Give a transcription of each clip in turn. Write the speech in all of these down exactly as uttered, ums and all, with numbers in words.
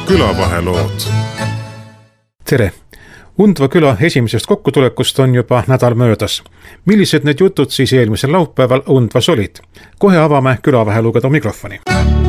külavahelood. Tere! Undva küla esimesest kokkutulekust on juba nädal möödas. Millised need jutud siis eelmisel laupäeval Undvas olid? Kohe avame külavahelugeda mikrofoni.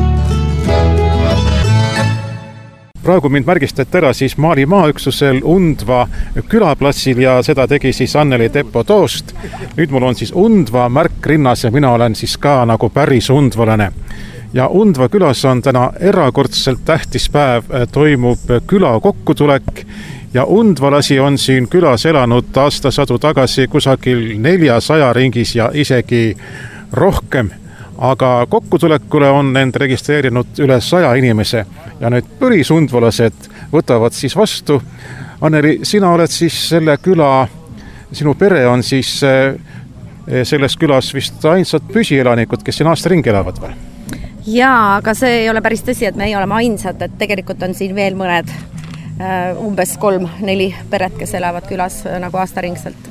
Praegu mind märgistati ära siis Maali maaüksusel Undva külaplatsil ja seda tegi siis Anneli Teppo Toost. Nüüd mul on siis Undva märk rinnas ja mina olen siis ka nagu päris undvalane. Ja Undva külas on täna erakordselt tähtis päev, toimub küla kokkutulek ja undvalasi on siin külas elanud aastasadu tagasi kusagil neljasaja ringis ja isegi rohkem. Aga kokkutulekule on end registreerinud üle saja inimese ja nüüd päris undvalased võtavad siis vastu. Anneli, sina oled siis selle küla, sinu pere on siis selles külas vist ainsad püsielanikud, kes siin aasta ringi elavad või? Jaa, aga see ei ole päris tõsi, et me ei oleme ainsad, et tegelikult on siin veel mõned umbes kolm, neli peret, kes elavad külas nagu aastaringselt.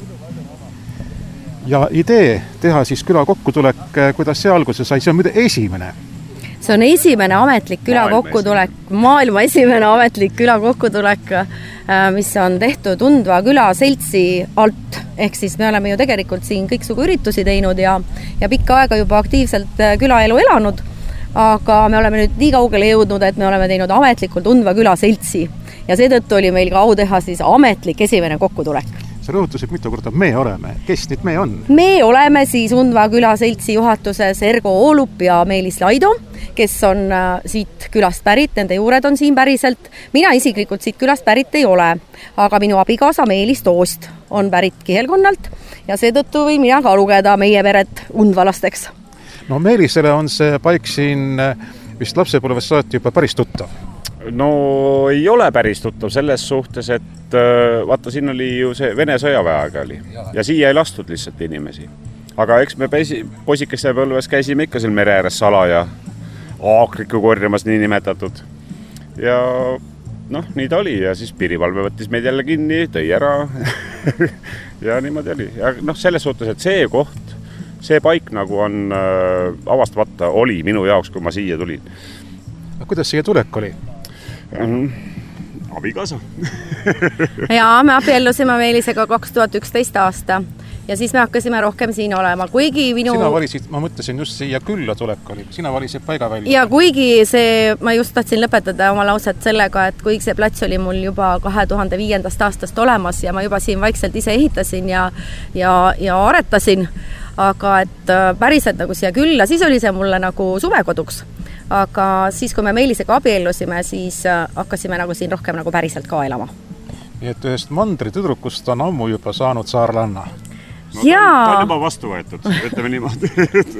Ja idee teha siis küla kokkutulek, kuidas see alguse sai, see on mida esimene? See on esimene ametlik küla kokkutulek, maailma esimene ametlik küla kokkutulek, mis on tehtud Undva küla seltsi alt. Ehk siis me oleme ju tegelikult siin kõiksugu üritusi teinud ja, ja pikka aega juba aktiivselt külaelu elanud, aga me oleme nüüd nii kaugele jõudnud, et me oleme teinud ametlikult Undva küla seltsi ja seetõttu oli meil ka au teha siis ametlik esimene kokkutulek. Sa rõhutused mitu korda me oleme. Kes nüüd me on? Me oleme siis Undva küla seltsi juhatuses Ergo Oolup ja Meelis Laido, kes on siit külast pärit, nende juured on siin päriselt. Mina isiklikult siit külast pärit ei ole, aga minu abikaasa Meelis Toost on pärit Kihelkonnalt ja seetõttu võin mina ka lugeda meie peret undvalasteks. No Meelisele on see paik siin vist lapsepõlvest saati juba päris tuttav. No ei ole päris tuttav selles suhtes, et vaata, siin oli ju see Vene sõjaväeaega oli ja siia ei lastud lihtsalt inimesi. Aga eks me pesi, poisikeste põlves käisime ikka seal mere ääres sala ja aakriku korjamas nii nimetatud. Ja noh, nii ta oli ja siis piirivalve võttis meid jälle kinni, tõi ära ja niimoodi oli. Ja noh, selles suhtes, et see koht, see paik nagu on äh, avastamata oli minu jaoks, kui ma siia tulin. Kuidas siia tulek oli? Abikaasa. Jaa, me abiellusime Meelisega kaks tuhat üksteist aasta ja siis me hakkasime rohkem siin olema, kuigi minu... Sina valisid, ma mõtlesin just siia külla tulek oli, sina valisid paiga välja. Ja kuigi see, ma just tahtsin lõpetada oma lauset sellega, et kuigi see plats oli mul juba kahe tuhande viiendast aastast olemas ja ma juba siin vaikselt ise ehitasin ja, ja, ja aretasin, aga et päriselt nagu siia külla, siis oli see mulle nagu suvekoduks. Aga siis, kui me Meelisega abiellusime, siis hakkasime nagu siin rohkem nagu päriselt ka elama. Nii et ühest mandri tüdrukust on ammu juba saanud saarlanna. No, ta, ta on juba vastu võetud, ütleme niimoodi.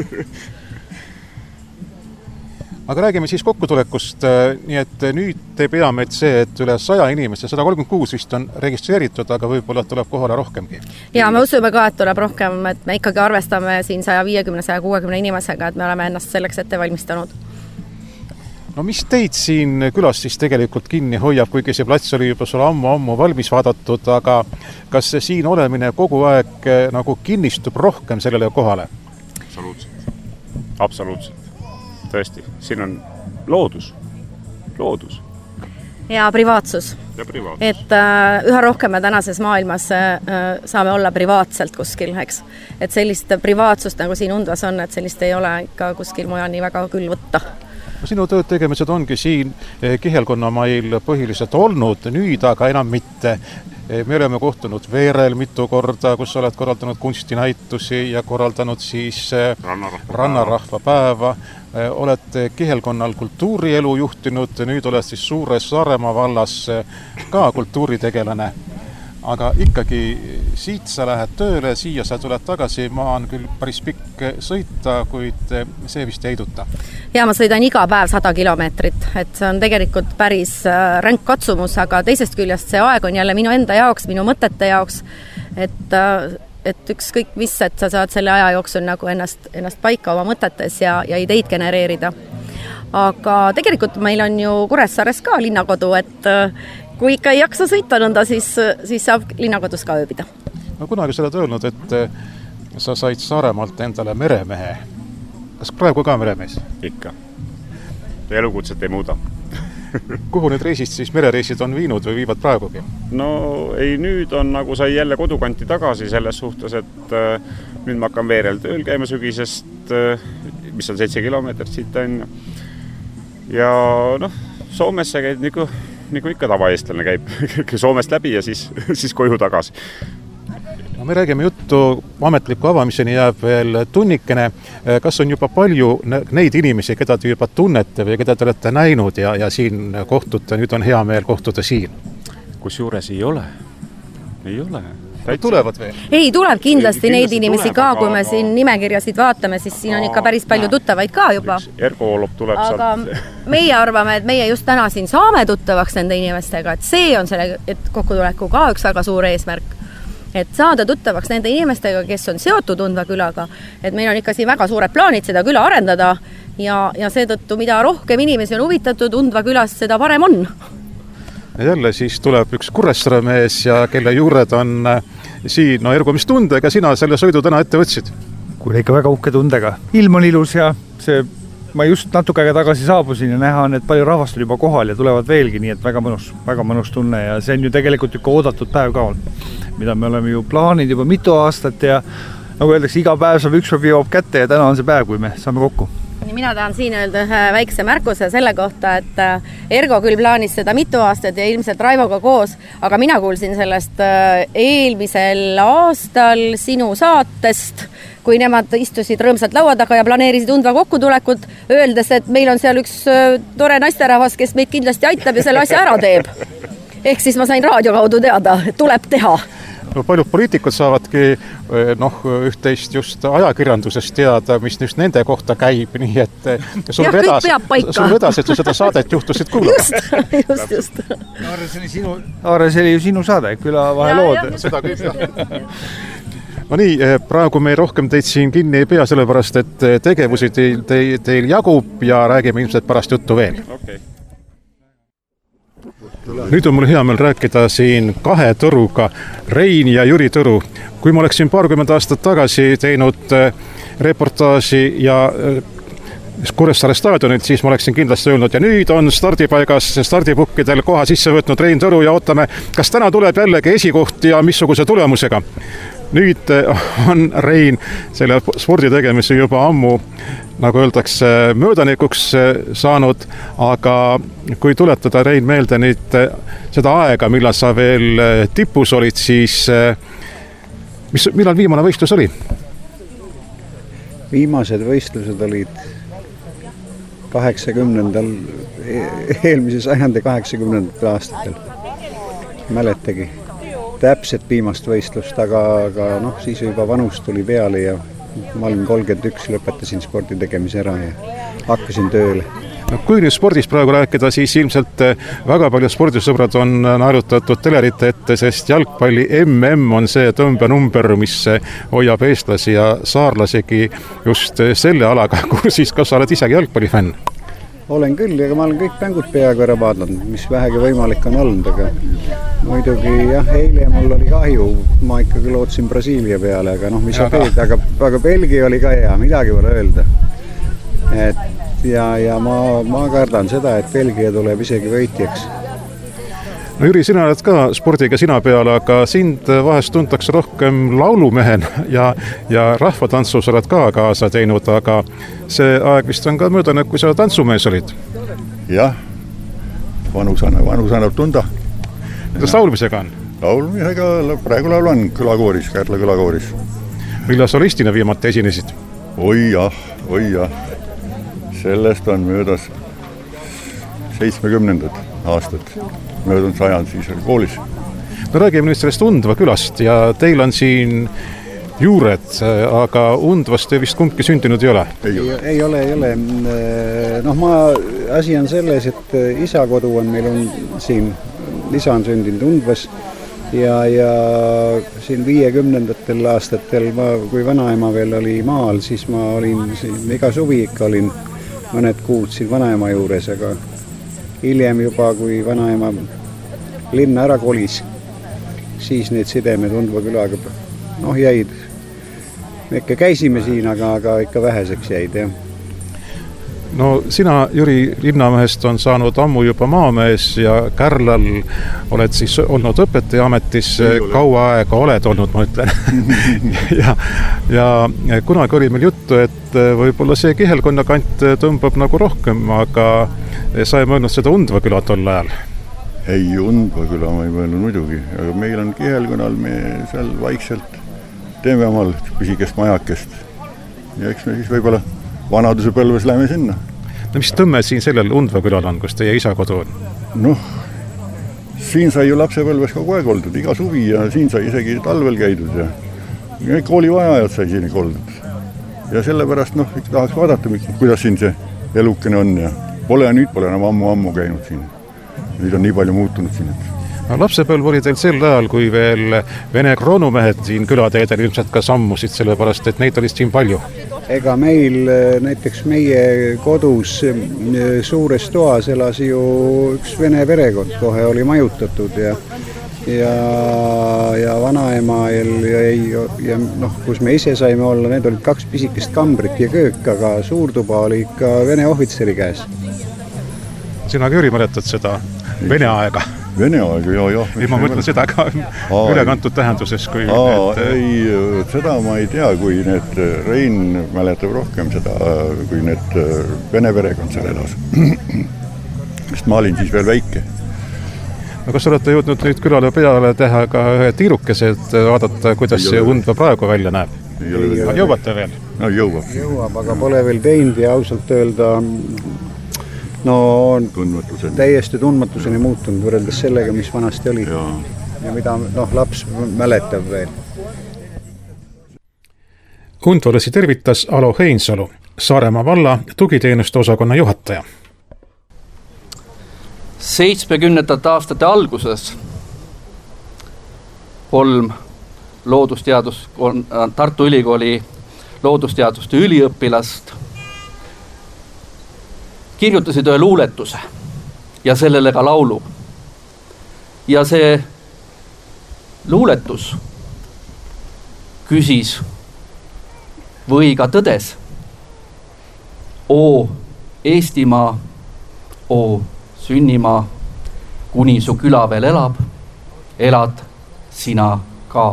Aga räägime siis kokkutulekust, nii et nüüd te peame, et see, et üle saja inimeste, sada kolmkümmend kuus vist on registreeritud, aga võib-olla tuleb kohale rohkemgi. Ja me usume ka, et tuleb rohkem, et me ikkagi arvestame siin sada viiskümmend saja kuuekümne inimesega, et me oleme ennast selleks ette valmistanud. No mis teid siin külas siis tegelikult kinni hoiab, kuigi see plats oli juba sul ammu-ammu valmis vaadatud, aga kas see siin olemine kogu aeg nagu kinnistub rohkem sellele kohale? Absoluutselt. Absoluutselt. Tõesti. Siin on loodus. Loodus. Ja privaatsus. Ja privaatsus. Et äh, üha rohkem me tänases maailmas äh, saame olla privaatselt kuskil, eks. Et sellist privaatsust nagu siin Undvas on, et sellist ei ole ikka kuskil muja nii väga küll võtta. Sinu tööd tegemised ongi siin Kihelkonnamail põhiliselt olnud, nüüd aga enam mitte. Me oleme kohtunud Veerel mitu korda, kus oled korraldanud kunstinäitusi ja korraldanud siis Rannarahva, Rannarahva päeva. Oled Kihelkonnal kultuurielu juhtinud, nüüd oled siis Suures Saaremaa vallas ka kultuuritegelane. Aga ikkagi siit sa lähed tööle, siia sa tuled tagasi, ma on küll päris pikk sõita, kuid see vist ei heiduta. Ja ma sõidan iga päev sada kilomeetrit, et see on tegelikult päris ränk katsumus, aga teisest küljest see aeg on jälle minu enda jaoks, minu mõtete jaoks, et, et ükskõik mis, et sa saad selle aja jooksul nagu ennast, ennast paika oma mõtetes ja, ja ideid genereerida. Aga tegelikult meil on ju Kuressaares ka linnakodu, et kui ikka ei jaksa sõita nõnda, siis, siis saab linnakodus ka ööbida. No kunagi sa oled öelnud, et sa said Saaremaalt endale meremehe. Kas praegu ka meremees? Ikka. Elukutset ei muuda. Kuhu need reisid siis, merereisid on viinud või viivad praegugi? No ei, nüüd on nagu sai jälle kodukanti tagasi selles suhtes, et äh, nüüd ma hakkan veerel tööl käima sügisest, äh, mis on seitse kilomeetrit siit on. Ja noh, Soomesse käid nagu, nagu ikka tavaeestlane käib Soomest läbi ja siis, siis koju tagasi. No me räägime juttu ametliku avamiseni jääb veel tunnikene. Kas on juba palju neid inimesi, keda te juba tunnete või keda te olete näinud ja, ja siin kohtute, nüüd on hea meel kohtuda siin? Kus juures ei ole. Ei ole. Täitsa. Tulevad veel? Ei, tuleb kindlasti, ei, kindlasti neid inimesi tuleb, ka, kui me aga... siin nimekirjasid vaatame, siis siin on ikka päris palju tuttavaid ka juba. Ergoolop tuleb aga sealt. Meie arvame, et meie just täna siin saame tuttavaks nende inimestega, et see on selle et kokkutuleku ka üks väga suur eesmärk. Et saada tuttavaks nende inimestega, kes on seotud Undva külaga, et meil on ikka siin väga suured plaanid seda küla arendada ja, ja seetõttu, mida rohkem inimesi on huvitatud Undva külast, seda parem on. Ja jälle siis tuleb üks Kuressaare mees ja kelle juured on siin, no Ergo, mis tundega sina selle sõidu täna ette võtsid? Kuule ikka väga uhke tundega. Ilm on ilus ja see, ma just natuke aega tagasi saabusin ja näha on, et palju rahvast on juba kohal ja tulevad veelgi, nii et väga mõnus, väga mõnus tunne ja see on ju tegelikult ikka oodatud päev ka on, mida me oleme ju plaaninud juba mitu aastat ja nagu öeldakse, iga päev saab üks päev jõuab kätte ja täna on see päev, kui me saame kokku. Mina tahan siin öelda ühe väikse märkuse selle kohta, et Ergo küll plaanis seda mitu aastat ja ilmselt Raivoga koos, aga mina kuulsin sellest eelmisel aastal sinu saatest, kui nemad istusid rõõmsalt laua taga ja planeerisid Undva kokkutulekut, öeldes, et meil on seal üks tore naisterahvas, kes meid kindlasti aitab ja selle asja ära teeb. Ehk siis ma sain raadio kaudu teada, et tuleb teha. No, paljud poliitikud saavadki noh, üht-teist just ajakirjandusest teada, mis just nende kohta käib, nii et sul vedas, sul vedas, et sa seda saadet juhtusid kuulama. Just, just, just. Aare, see oli sinu, Aare, see oli ju sinu saade, küla vahelood. Seda kõik, jah. No nii, praegu me rohkem teid siin kinni ei pea, sellepärast, et tegevusi teil, teil, teil jagub ja räägime ilmselt pärast juttu veel. Okay. Nüüd on mul hea meel rääkida siin kahe tõruga, Rein ja Jüri Tõru. Kui ma oleksin paarkümmend aastat tagasi teinud reportaaži ja Kuressaare staadionilt, siis ma oleksin kindlasti öelnud ja nüüd on stardipaigas stardipukkidel koha sisse võtnud Rein Tõru ja ootame, kas täna tuleb jällegi esikoht ja missuguse tulemusega. Nüüd on Rein selle spordi tegemise juba ammu, nagu öeldakse, möödanikuks saanud, aga kui tuletada Rein meelde nüüd seda aega, millal sa veel tipus olid, siis mis, millal viimane võistlus oli? Viimased võistlused olid kaheksakümnendal, eelmise sajandi kaheksakümnendatel aastatel. Mäletagi täpselt viimast võistlust, aga, aga noh, siis juba vanus tuli peale ja ma olin kolmkümmend üks, lõpetasin spordi tegemise ära ja hakkasin tööle. No, kui nüüd spordist praegu rääkida, siis ilmselt väga palju spordisõbrad on naerutatud telerite ette, sest jalgpalli M M on see tõmbenumber, mis hoiab eestlasi ja saarlasegi just selle alaga, kus siis, kas sa oled isegi jalgpallifänn? Olen küll, aga ma olen kõik mängud peaaegu ära vaadanud, mis vähegi võimalik on olnud, aga muidugi jah, eile mul oli kahju, ma ikkagi lootsin Brasiilia peale, aga noh, mis sa teed, aga, aga Belgia oli ka hea, midagi pole öelda. Et ja, ja ma, ma kardan seda, et Belgia tuleb isegi võitjaks. No Jüri, sina oled ka spordiga sina peale, aga sind vahest tuntakse rohkem laulumehen ja, ja rahvatantsus oled ka kaasa teinud, aga see aeg vist on ka möödanud, kui sa tantsumees olid. Jah, vanus annab, vanus annab tunda. Kuidas laulmisega on? Laulmisega praegu laulan külakooris, Kärdla külakooris. Millal solistina viimati esinesid? Oi jah, oi jah. Sellest on möödas seitsmekümnendad aastad. Möödunud sajand siis oli koolis. No räägime nüüd sellest Undva külast ja teil on siin juured, aga Undvast te vist kumbki sündinud ei ole? Ei, ei ole, ei ole. Noh, ma, asi on selles, et isa kodu on meil on siin, isa on sündinud Undvas ja, ja siin viiekümnendatel aastatel, ma, kui vanaema veel oli maal, siis ma olin siin, iga suvi ikka olin mõned kuud siin vanaema juures, aga hiljem juba, kui vanaema linna ära kolis, siis need sidemed Undva külaga noh, jäid. Me ikka käisime siin, aga, aga ikka väheseks jäid, jah. no sina, Jüri, linnamehest on saanud ammu juba maamees ja Kärlal oled siis olnud õpetaja ametis, kaua aega oled olnud, ma ütlen. ja, ja kunagi oli meil juttu, et võib-olla see Kihelkonna kant tõmbab nagu rohkem, aga sa ei mõelnud seda Undva küla tol ajal? Ei, Undva küla ma ei mõelnud muidugi, aga meil on Kihelkonnal, me seal vaikselt teeme omal pisikest majakest ja eks me siis võib-olla vanaduse põlves läheme sinna. No mis tõmme siin sellel Undva külal on, kus teie isa kodu on? Noh, siin sai ju lapsepõlves kogu aeg oldud, iga suvi ja siin sai isegi talvel käidud ja, ja koolivajajad sai siin oldud. Ja sellepärast noh, tahaks vaadata, kuidas siin see elukene on ja pole nüüd pole enam ammu-ammu käinud siin. Nüüd on nii palju muutunud siin. No, lapsepõlv oli teil sel ajal, kui veel Vene kroonumehed siin külateedel ilmselt ka sammusid, sellepärast et neid oli siin palju. Ega meil, näiteks meie kodus suures toas elas ju üks vene perekond, kohe oli majutatud ja ja, ja vanaema ja, ja, ja noh, kus me ise saime olla, need olid kaks pisikest kambrit ja köök, aga suurtuba oli ikka vene ohvitseri käes. Sina, Jüri, mäletad seda Vene aega? Vene aega, jah, jah. Ei, ma mõtlen seda ka Aa, ülekantud tähenduses. Kui Aa, need... ei, seda ma ei tea, kui need Rein mäletab rohkem seda, kui need vene perekond seal elas. Sest ma olin siis veel väike. No kas olete jõudnud nüüd külale peale teha ka ühe tiirukese, et vaadata, kuidas see Undva praegu välja näeb? Jõuate veel? No jõuab. Jõuab, aga pole veel teinud ja ausalt öelda no on tundmatuseni. Täiesti tundmatuseni muutunud võrreldes sellega, mis vanasti oli ja, ja mida noh, laps mäletab veel. Undvalasi tervitas Alo Heinsalu, Saaremaa valla tugiteenuste osakonna juhataja. seitsmekümnendate aastate alguses kolm loodusteadus, Tartu Ülikooli loodusteaduste üliõpilast kirjutasid ühe luuletuse ja sellele ka laulu. Ja see luuletus küsis või ka tõdes: Oo Eestimaa, oo sünnimaa, kuni su küla veel elab, elad sina ka.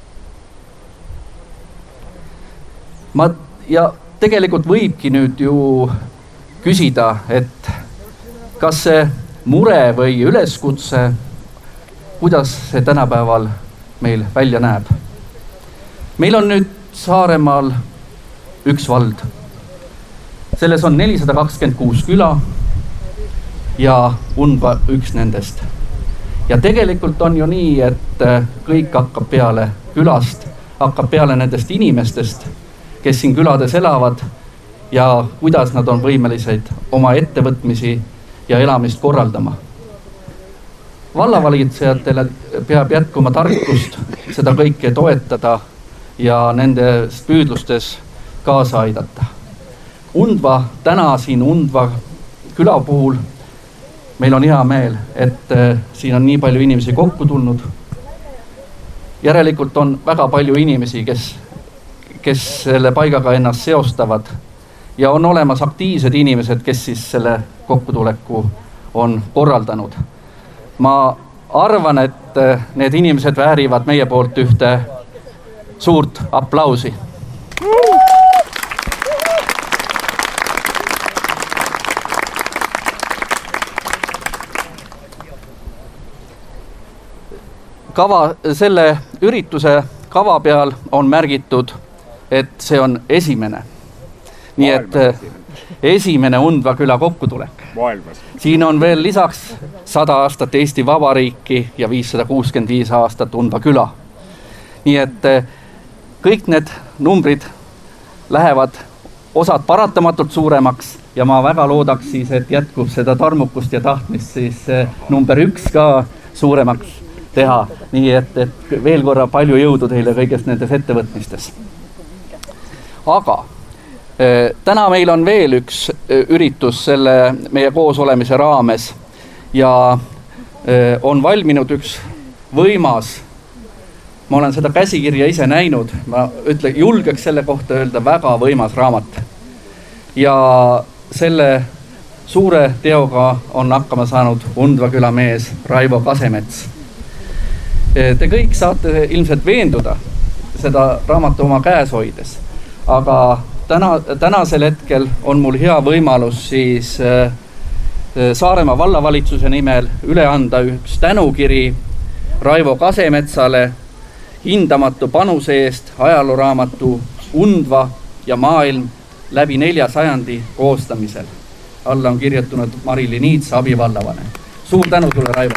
Ma, ja tegelikult võibki nüüd ju küsida, et kas see mure või üleskutse, kuidas see tänapäeval meil välja näeb. Meil on nüüd Saaremaal üks vald. Selles on nelisada kakskümmend kuus küla ja Undva üks nendest. Ja tegelikult on ju nii, et kõik hakkab peale külast, hakkab peale nendest inimestest, kes siin külades elavad ja kuidas nad on võimelised oma ettevõtmisi ja elamist korraldama. Vallavalitsejatele peab jätkuma tarkust seda kõike toetada ja nendes püüdlustes kaasa aidata. Undva, täna siin Undva küla puhul meil on hea meel, et siin on nii palju inimesi kokku tulnud. Järelikult on väga palju inimesi, kes, kes selle paigaga ennast seostavad ja on olemas aktiivsed inimesed, kes siis selle kokkutuleku on korraldanud. Ma arvan, et need inimesed väärivad meie poolt ühte suurt aplausi. Kava, selle ürituse kava peal on märgitud, et see on esimene. Nii et esimene Undva küla kokkutulek. Maailmas. Siin on veel lisaks sada aastat Eesti Vabariiki ja viissada kuuskümmend viis aastat Undva küla. Nii et kõik need numbrid lähevad osad paratamatult suuremaks ja ma väga loodaks siis, et jätkub seda tarmukust ja tahtmist siis number üks ka suuremaks teha. Nii et, et veel korra palju jõudu teile kõigest nendes ettevõtmistes. Aga täna meil on veel üks üritus selle meie koosolemise raames ja on valminud üks võimas, ma olen seda käsikirja ise näinud, ma ütlen, julgeks selle kohta öelda väga võimas raamat. Ja selle suure teoga on hakkama saanud Undva küla mees Raivo Kasemets. Te kõik saate ilmselt veenduda seda raamatu oma käes hoides, aga täna, tänasel hetkel on mul hea võimalus siis Saaremaa vallavalitsuse nimel üle anda üks tänukiri Raivo Kasemetsale hindamatu panuse eest ajalooraamatu Undva ja maailm läbi nelja sajandi koostamisel. Alla on kirjutanud Mari-Li Niits, abivallavanem. Suur tänu sulle, Raivo!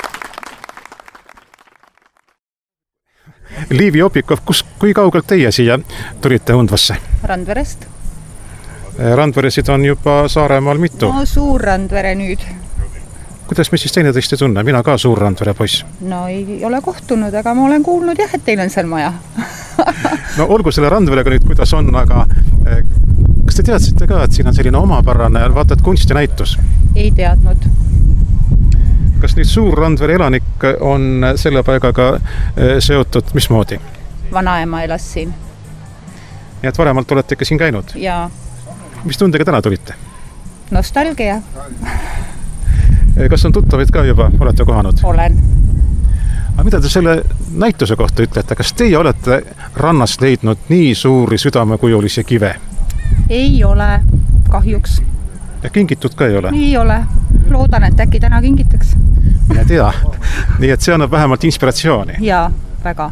Liivi Opikov, kus, kui kaugelt teie siia tulite Undvasse? Randverest. Randveresid on juba Saaremaal mitu? No suur Randvere nüüd. Kuidas me siis teineteist ei tunne? Mina ka suur Randvere poiss. No ei ole kohtunud, aga ma olen kuulnud jah, et teil on seal maja. No olgu selle Randverega nüüd, kuidas on, aga kas te teadsite ka, et siin on selline omapärane, vaata, et kunstinäitus? Ei teadnud. Kas nüüd suur Randvere elanik on selle paigaga seotud mismoodi? Vanaema elas siin. Nii et varemalt olete ikka siin käinud? Jaa. Mis tundega täna tulite? Nostalgia. Kas on tuttavaid ka juba, olete kohanud? Olen. Aga mida te selle näituse kohta ütlete? Kas teie olete rannast leidnud nii suuri südamekujulisi kive? Ei ole, kahjuks. Ja kingitud ka ei ole? Ei ole. Loodan, et äkki täna kingitaks. Mine tea. Nii et see annab vähemalt inspiratsiooni. Jaa, väga.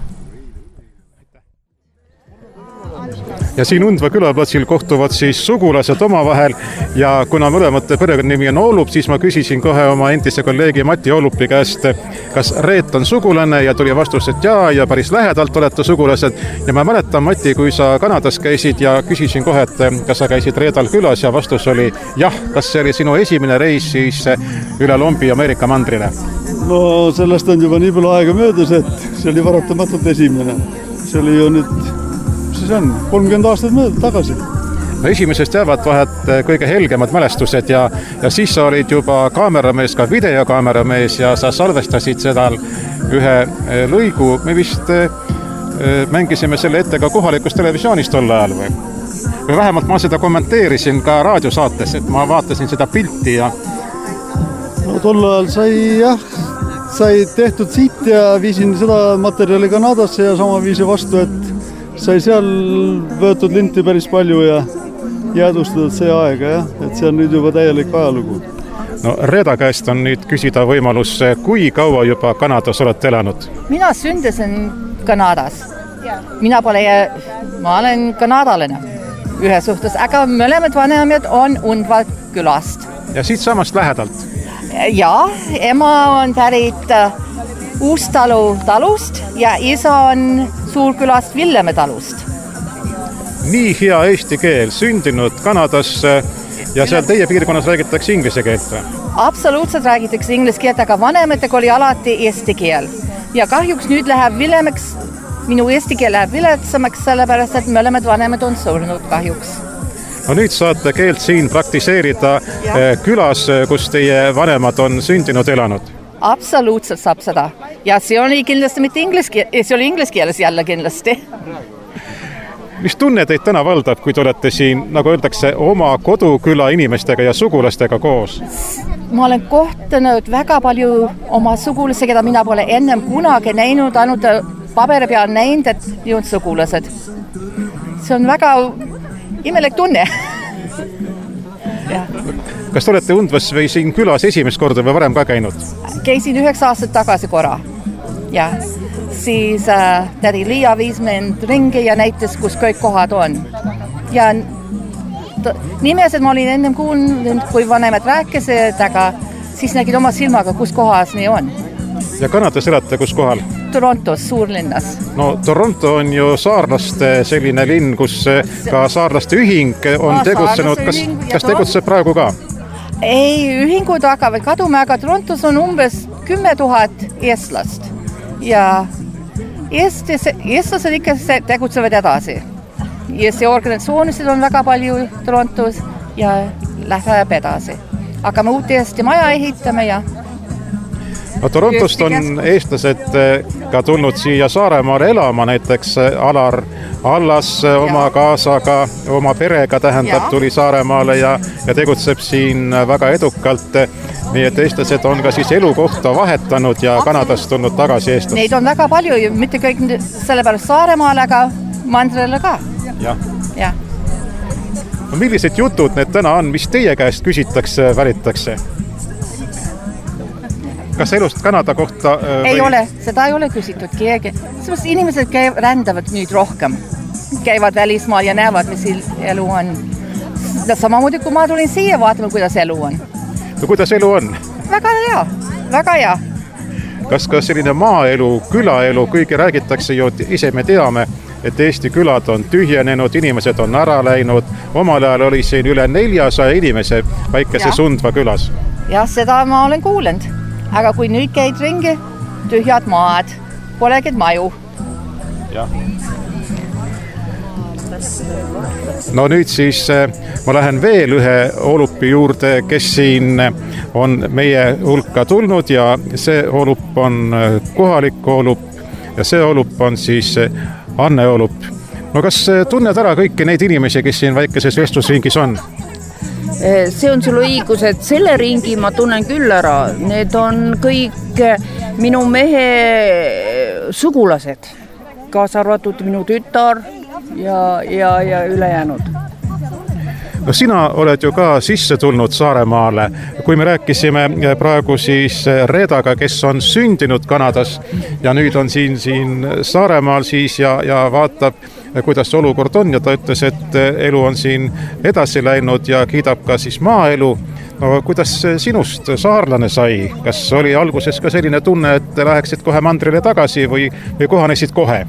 Ja siin Undva külaplatsil kohtuvad siis sugulased omavahel ja kuna mõlemate perekonnanimi on Oolup, siis ma küsisin kohe oma endise kolleegi Mati Oolupi käest, kas Reet on sugulane ja tuli vastus, et jaa, ja päris lähedalt olete sugulased. Ja ma mäletan, Mati, kui sa Kanadas käisid ja küsisin kohe, et kas sa käisid Reedal külas ja vastus oli jah, kas see oli sinu esimene reis siis üle Lombi Ameerika mandrile? No sellest on juba nii palju aega möödas, et see oli varatamatult esimene. See oli ju nüüd see on kolmkümmend aastat mööda tagasi. No esimesest jäävad vahet kõige helgemad mälestused ja, ja siis sa olid juba kaameramees, ka videokaameramees ja sa salvestasid seda ühe lõigu. Me vist mängisime selle ette ka kohalikus televisioonis tol ajal või? Või vähemalt ma seda kommenteerisin ka raadiosaates, et ma vaatasin seda pilti ja... No tol ajal sai jah, sai tehtud siit ja viisin seda materjali Kanadasse ja sama viisi vastu, et sai seal võetud linti päris palju ja jäädustatud see aega, jah, et see on nüüd juba täielik ajalugu. No Reeda käest on nüüd küsida võimalus, kui kaua juba Kanadas olete elanud? Mina sündisin Kanadas. Mina pole, ma olen kanadalane ühe suhtes, aga mõlemad vanemad on Undva külast. Ja siit samast lähedalt? Ja, ema on pärit Uustalu talust ja isa on Suurkülast Villeme talust. Nii hea eesti keel, sündinud Kanadas ja seal teie piirkonnas räägitakse inglise keelt või? Absoluutselt räägitakse inglise keelt, aga vanematega oli alati eesti keel. Ja kahjuks nüüd läheb Villemeks, minu eesti keel läheb viletsamaks, sellepärast, et mõlemad vanemad on surnud kahjuks. No nüüd saate keelt siin praktiseerida ja. Külas, kus teie vanemad on sündinud elanud. Absoluutselt saab seda. Ja see oli kindlasti mitte inglis keeles, see oli inglis keeles jälle kindlasti. Mis tunne teid täna valdab, kui te olete siin, nagu öeldakse, oma koduküla inimestega ja sugulastega koos? Ma olen kohtanud väga palju oma sugulasi, keda mina pole ennem kunagi näinud, ainult paberi peal näinud, et nii on sugulased. See on väga imelik tunne. Ja. Kas te olete Undvas või siin külas esimest korda või varem ka käinud? Käisin üheksa aastat tagasi korra. Ja siis äh, tädi Liia viis mind ringi ja näitas, kus kõik kohad on. Ja t- nimesid ma olin ennem kuulnud, kui vanemad rääkisid, aga siis nägid oma silmaga, kus kohas nii on. Ja Kanadas elate kus kohal? Torontos, suurlinnas. No Toronto on ju saarlaste selline linn, kus ka saarlaste ühing on no, tegutsenud. Kas, kas tegutseb praegu ka? Ei, ühingud hakkavad kaduma, aga Torontos on umbes kümme tuhat eestlast. Ja Eestis, eestlased ikka tegutsevad edasi. Ja see organisatsioonisid on väga palju Torontos ja läheb edasi. Aga me uut Eesti maja ehitame ja... No, Torontost on eestlased ka tulnud siia Saaremaale elama, näiteks Alar Allas oma kaasaga, oma perega tähendab, tuli Saaremaale ja, ja tegutseb siin väga edukalt. Nii et eestlased on ka siis elukohta vahetanud ja Kanadast tulnud tagasi Eestlasse. Neid on väga palju, mitte kõik sellepärast Saaremaale, aga mandrele ka. Ja. Ja. No, millised jutud need täna on, mis teie käest küsitakse, välitakse? Kas elust Kanada kohta? Või... Ei ole, seda ei ole küsitud keegi. Sellepärast inimesed käivad, rändavad nüüd rohkem. Käivad välismaal ja näevad, mis elu on. Samamoodi, kui ma tulin siia, vaatame, kuidas elu on. No kuidas elu on? Väga hea, väga hea. Kas ka selline maaelu, külaelu, kõige räägitakse ju, ise me teame, et Eesti külad on tühjenenud, inimesed on ära läinud. Omal ajal oli siin üle neljasaja inimese väikeses Undva külas. Ja, seda ma olen kuulend. Aga kui nüüd käid ringi, tühjad maad, polegi maju. Jah. No nüüd siis ma lähen veel ühe olupi juurde, kes siin on meie hulka tulnud ja see olup on kohalik olup ja see olup on siis Anne olup. No kas tunned ära kõiki neid inimesi, kes siin väikeses vestlusringis on? See on sul õigus, et selle ringi ma tunnen küll ära. Need on kõik minu mehe sugulased, kaasa arvatud minu tütar ja, ja, ja ülejäänud. No sina oled ju ka sisse tulnud Saaremaale. Kui me rääkisime praegu siis Reedaga, kes on sündinud Kanadas ja nüüd on siin, siin Saaremaal siis ja, ja vaatab, kuidas olukord on ja ta ütles, et elu on siin edasi läinud ja kiidab ka siis maaelu. No kuidas sinust saarlane sai? Kas oli alguses ka selline tunne, et läheksid kohe mandrile tagasi või, või kohanesid kohe?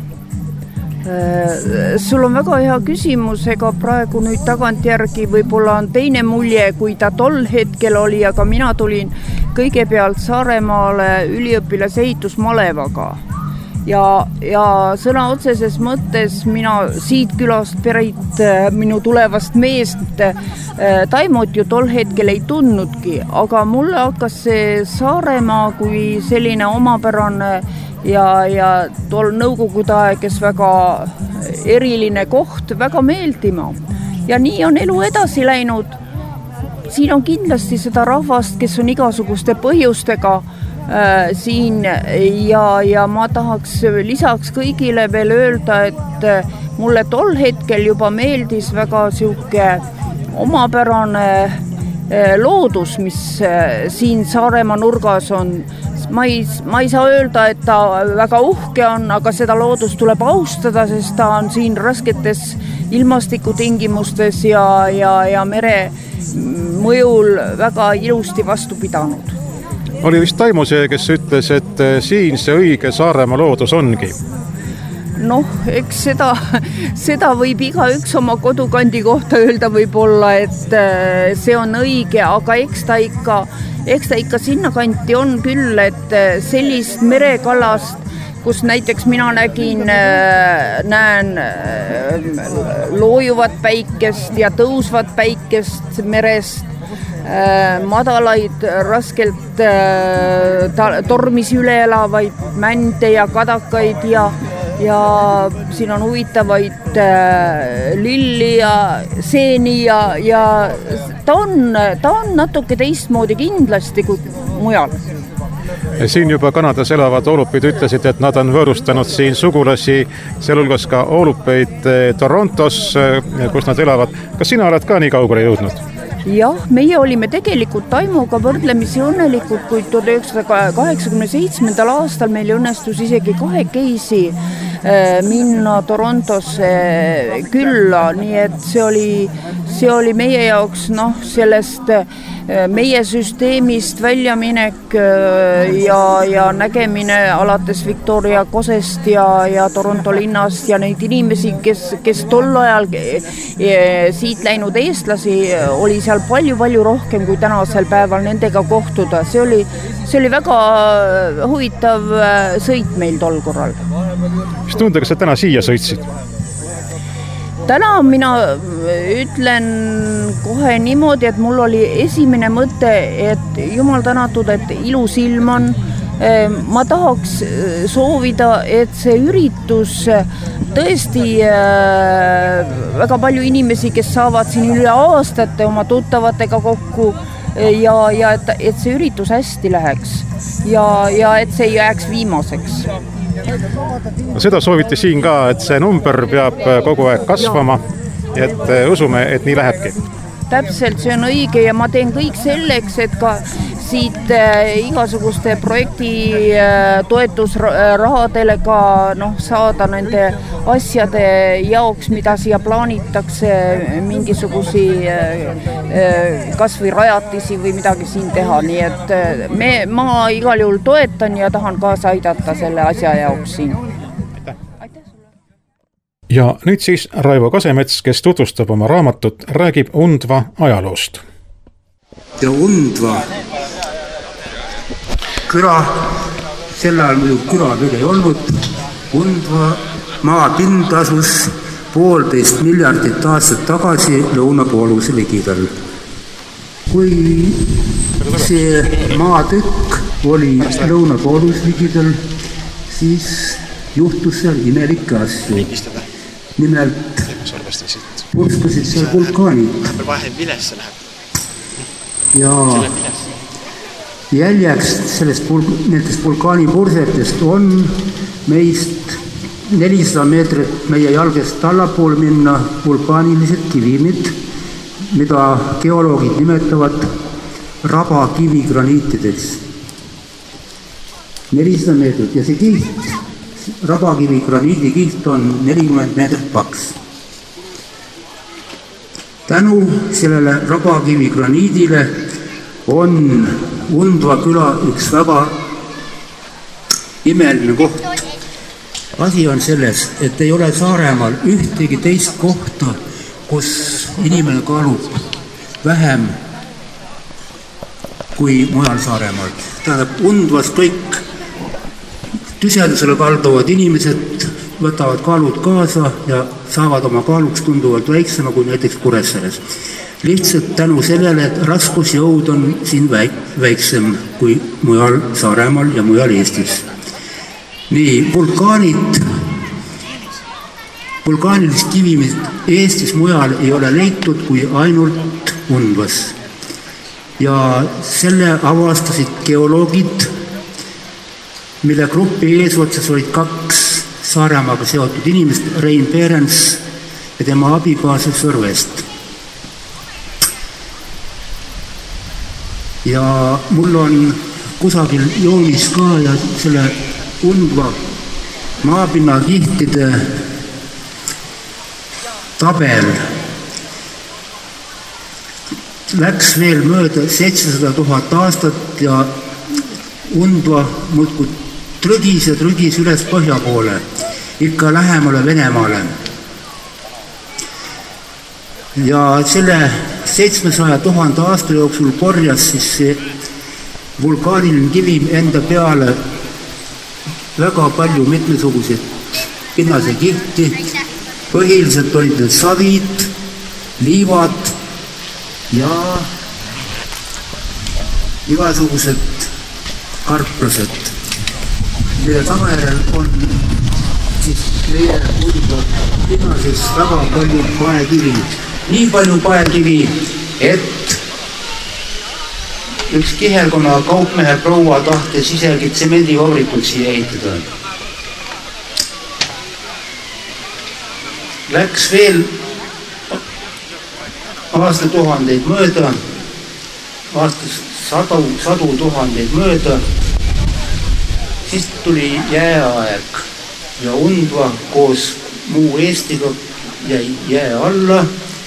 Sul on väga hea küsimus, ega praegu nüüd tagantjärgi võib-olla on teine mulje, kui ta tol hetkel oli, aga mina tulin kõigepealt Saaremaale üliõpilase ehitusmalevaga. Ja, ja sõna otseses mõttes mina siit külast pärit minu tulevast meest Taimot ju tol hetkel ei tundnudki, aga mulle hakkas see Saaremaa kui selline omapärane ja, ja tol nõukogude aeg, kes väga eriline koht, väga meeldima. Ja nii on elu edasi läinud. Siin on kindlasti seda rahvast, kes on igasuguste põhjustega äh, siin ja, ja ma tahaks lisaks kõigile veel öelda, et mulle tol hetkel juba meeldis väga siuke omapärane äh, loodus, mis äh, siin Saaremaa nurgas on. Ma ei, ma ei saa öelda, et ta väga uhke on, aga seda loodust tuleb austada, sest ta on siin rasketes ilmastikutingimustes ja, ja, ja mere mõjul väga ilusti vastu pidanud. Oli vist Taimo see, kes ütles, et siin see õige Saaremaa loodus ongi? Noh, eks seda, seda võib iga üks oma kodukandi kohta öelda võib-olla, et see on õige, aga eks ta ikka, eks ta ikka sinna kanti on küll, et sellist merekalast, kus näiteks mina nägin, näen loojuvat päikest ja tõusvat päikest merest, madalaid, raskelt tormis üle elavaid mände ja kadakaid ja ja siin on huvitavaid lilli ja seeni ja, ja ta on, ta on natuke teistmoodi kindlasti kui mujal. Siin juba Kanadas elavad olupid ütlesid, et nad on võõrustanud siin sugulasi, sealhulgas ka olupeid Torontos, kus nad elavad. Kas sina oled ka nii kaugele jõudnud? Jah, meie olime tegelikult Taimoga võrdlemisi õnnelikud, kui tuhande üheksasaja kaheksakümne seitsmendal aastal meil õnnestus isegi kahekesi minna Torontosse külla, nii et see oli, see oli meie jaoks noh, sellest meie süsteemist väljaminek ja, ja nägemine alates Victoria Kosest ja, ja Toronto linnast ja neid inimesi, kes, kes tol ajal siit läinud eestlasi oli seal palju-palju rohkem kui tänasel päeval nendega kohtuda. See oli, see oli väga huvitav sõit meil tol korral. Mis tundega sa täna siia sõitsid? Täna mina ütlen kohe niimoodi, et mul oli esimene mõte, et jumal tänatud, et ilus ilm on. Ma tahaks soovida, et see üritus tõesti äh, väga palju inimesi, kes saavad siin üle aastate oma tuttavatega kokku ja, ja et, et see üritus hästi läheks ja, ja et see ei jääks viimaseks. Seda sooviti siin ka, et see number peab kogu aeg kasvama, et usume, et nii lähebki. Täpselt, see on õige ja ma teen kõik selleks, et ka siit äh, igasuguste projekti äh, toetusrahadele ka noh, saada nende asjade jaoks, mida siia plaanitakse, mingisugusi äh, äh, kas või rajatisi või midagi siin teha, nii et äh, me, ma igal juhul toetan ja tahan kaasa aidata selle asja jaoks siin. Ja nüüd siis Raivo Kasemets, kes tutvustab oma raamatut, räägib Undva ajaloost. Ja Undva küla, sel ajal muidu küla veel ei olnud, Undva maapind asus poolteist miljardit aastat tagasi lõunapooluse ligidal. Kui see maatükk oli lõunapooluse ligidal, siis juhtus seal imelikke asju. Nimelt purskasid seal vulkaanid. Ja jäljeks sellest nendest vulkaanipursetest on meist nelisada meetrit meie jalgest allapool minna vulkaanilised kivimid, mida geoloogid nimetavad rabakivigraniitideks. nelisada meetrit ja see kiht, rabakivi graniidi kiht on nelikümmend meetrit paks. Tänu sellele rabakivi graniidile on Undva küla üks väga imeline koht. Asi on selles, et ei ole Saaremaal ühtegi teist kohta, kus inimene kaalub vähem kui mujal Saaremaal. Tähendab, Undvas kõik tüsedusele kalduvad inimesed võtavad kaalud kaasa ja saavad oma kaaluks tunduvalt väiksema kui näiteks Kuressaares. Lihtsalt tänu sellele, et raskusjõud on siin väiksem kui mujal Saaremaal ja mujal Eestis. Nii, vulkaanid, vulkaanilist kivimist Eestis mujal ei ole leitud kui ainult Undvas. Ja selle avastasid geoloogid, mille grupi eesotsas olid kaks Saaremaaga seotud inimest, Rein Peerens ja tema abikaasa Sõrvest. Ja mul on kusagil joonis ka ja selle Undva maapinnakihtide tabel läks veel mööda seitsesada tuhat aastat ja Undva muudkui trügis ja trügis üles põhja poole, ikka lähemale Venemaale. Ja selle seitsmesaja tuhande aasta jooksul korjas siis see vulkaaniline kivim enda peale väga palju mitmesuguseid pinnase kihti. Põhiliselt olid need savid, liivad ja igasugused karplased, mille tagajärjel on siis meie Undva pinnases väga palju paekivi. Nii palju paekivi, et üks Kihelkonna kaupmehe proua tahtes isegi tsemendivabrikut siia ehitada. Läks veel aastatuhandeid mööda, aastas sadu, sadu tuhandeid mööda, siis tuli jääaeg ja Undva koos muu Eestiga jäi jää alla.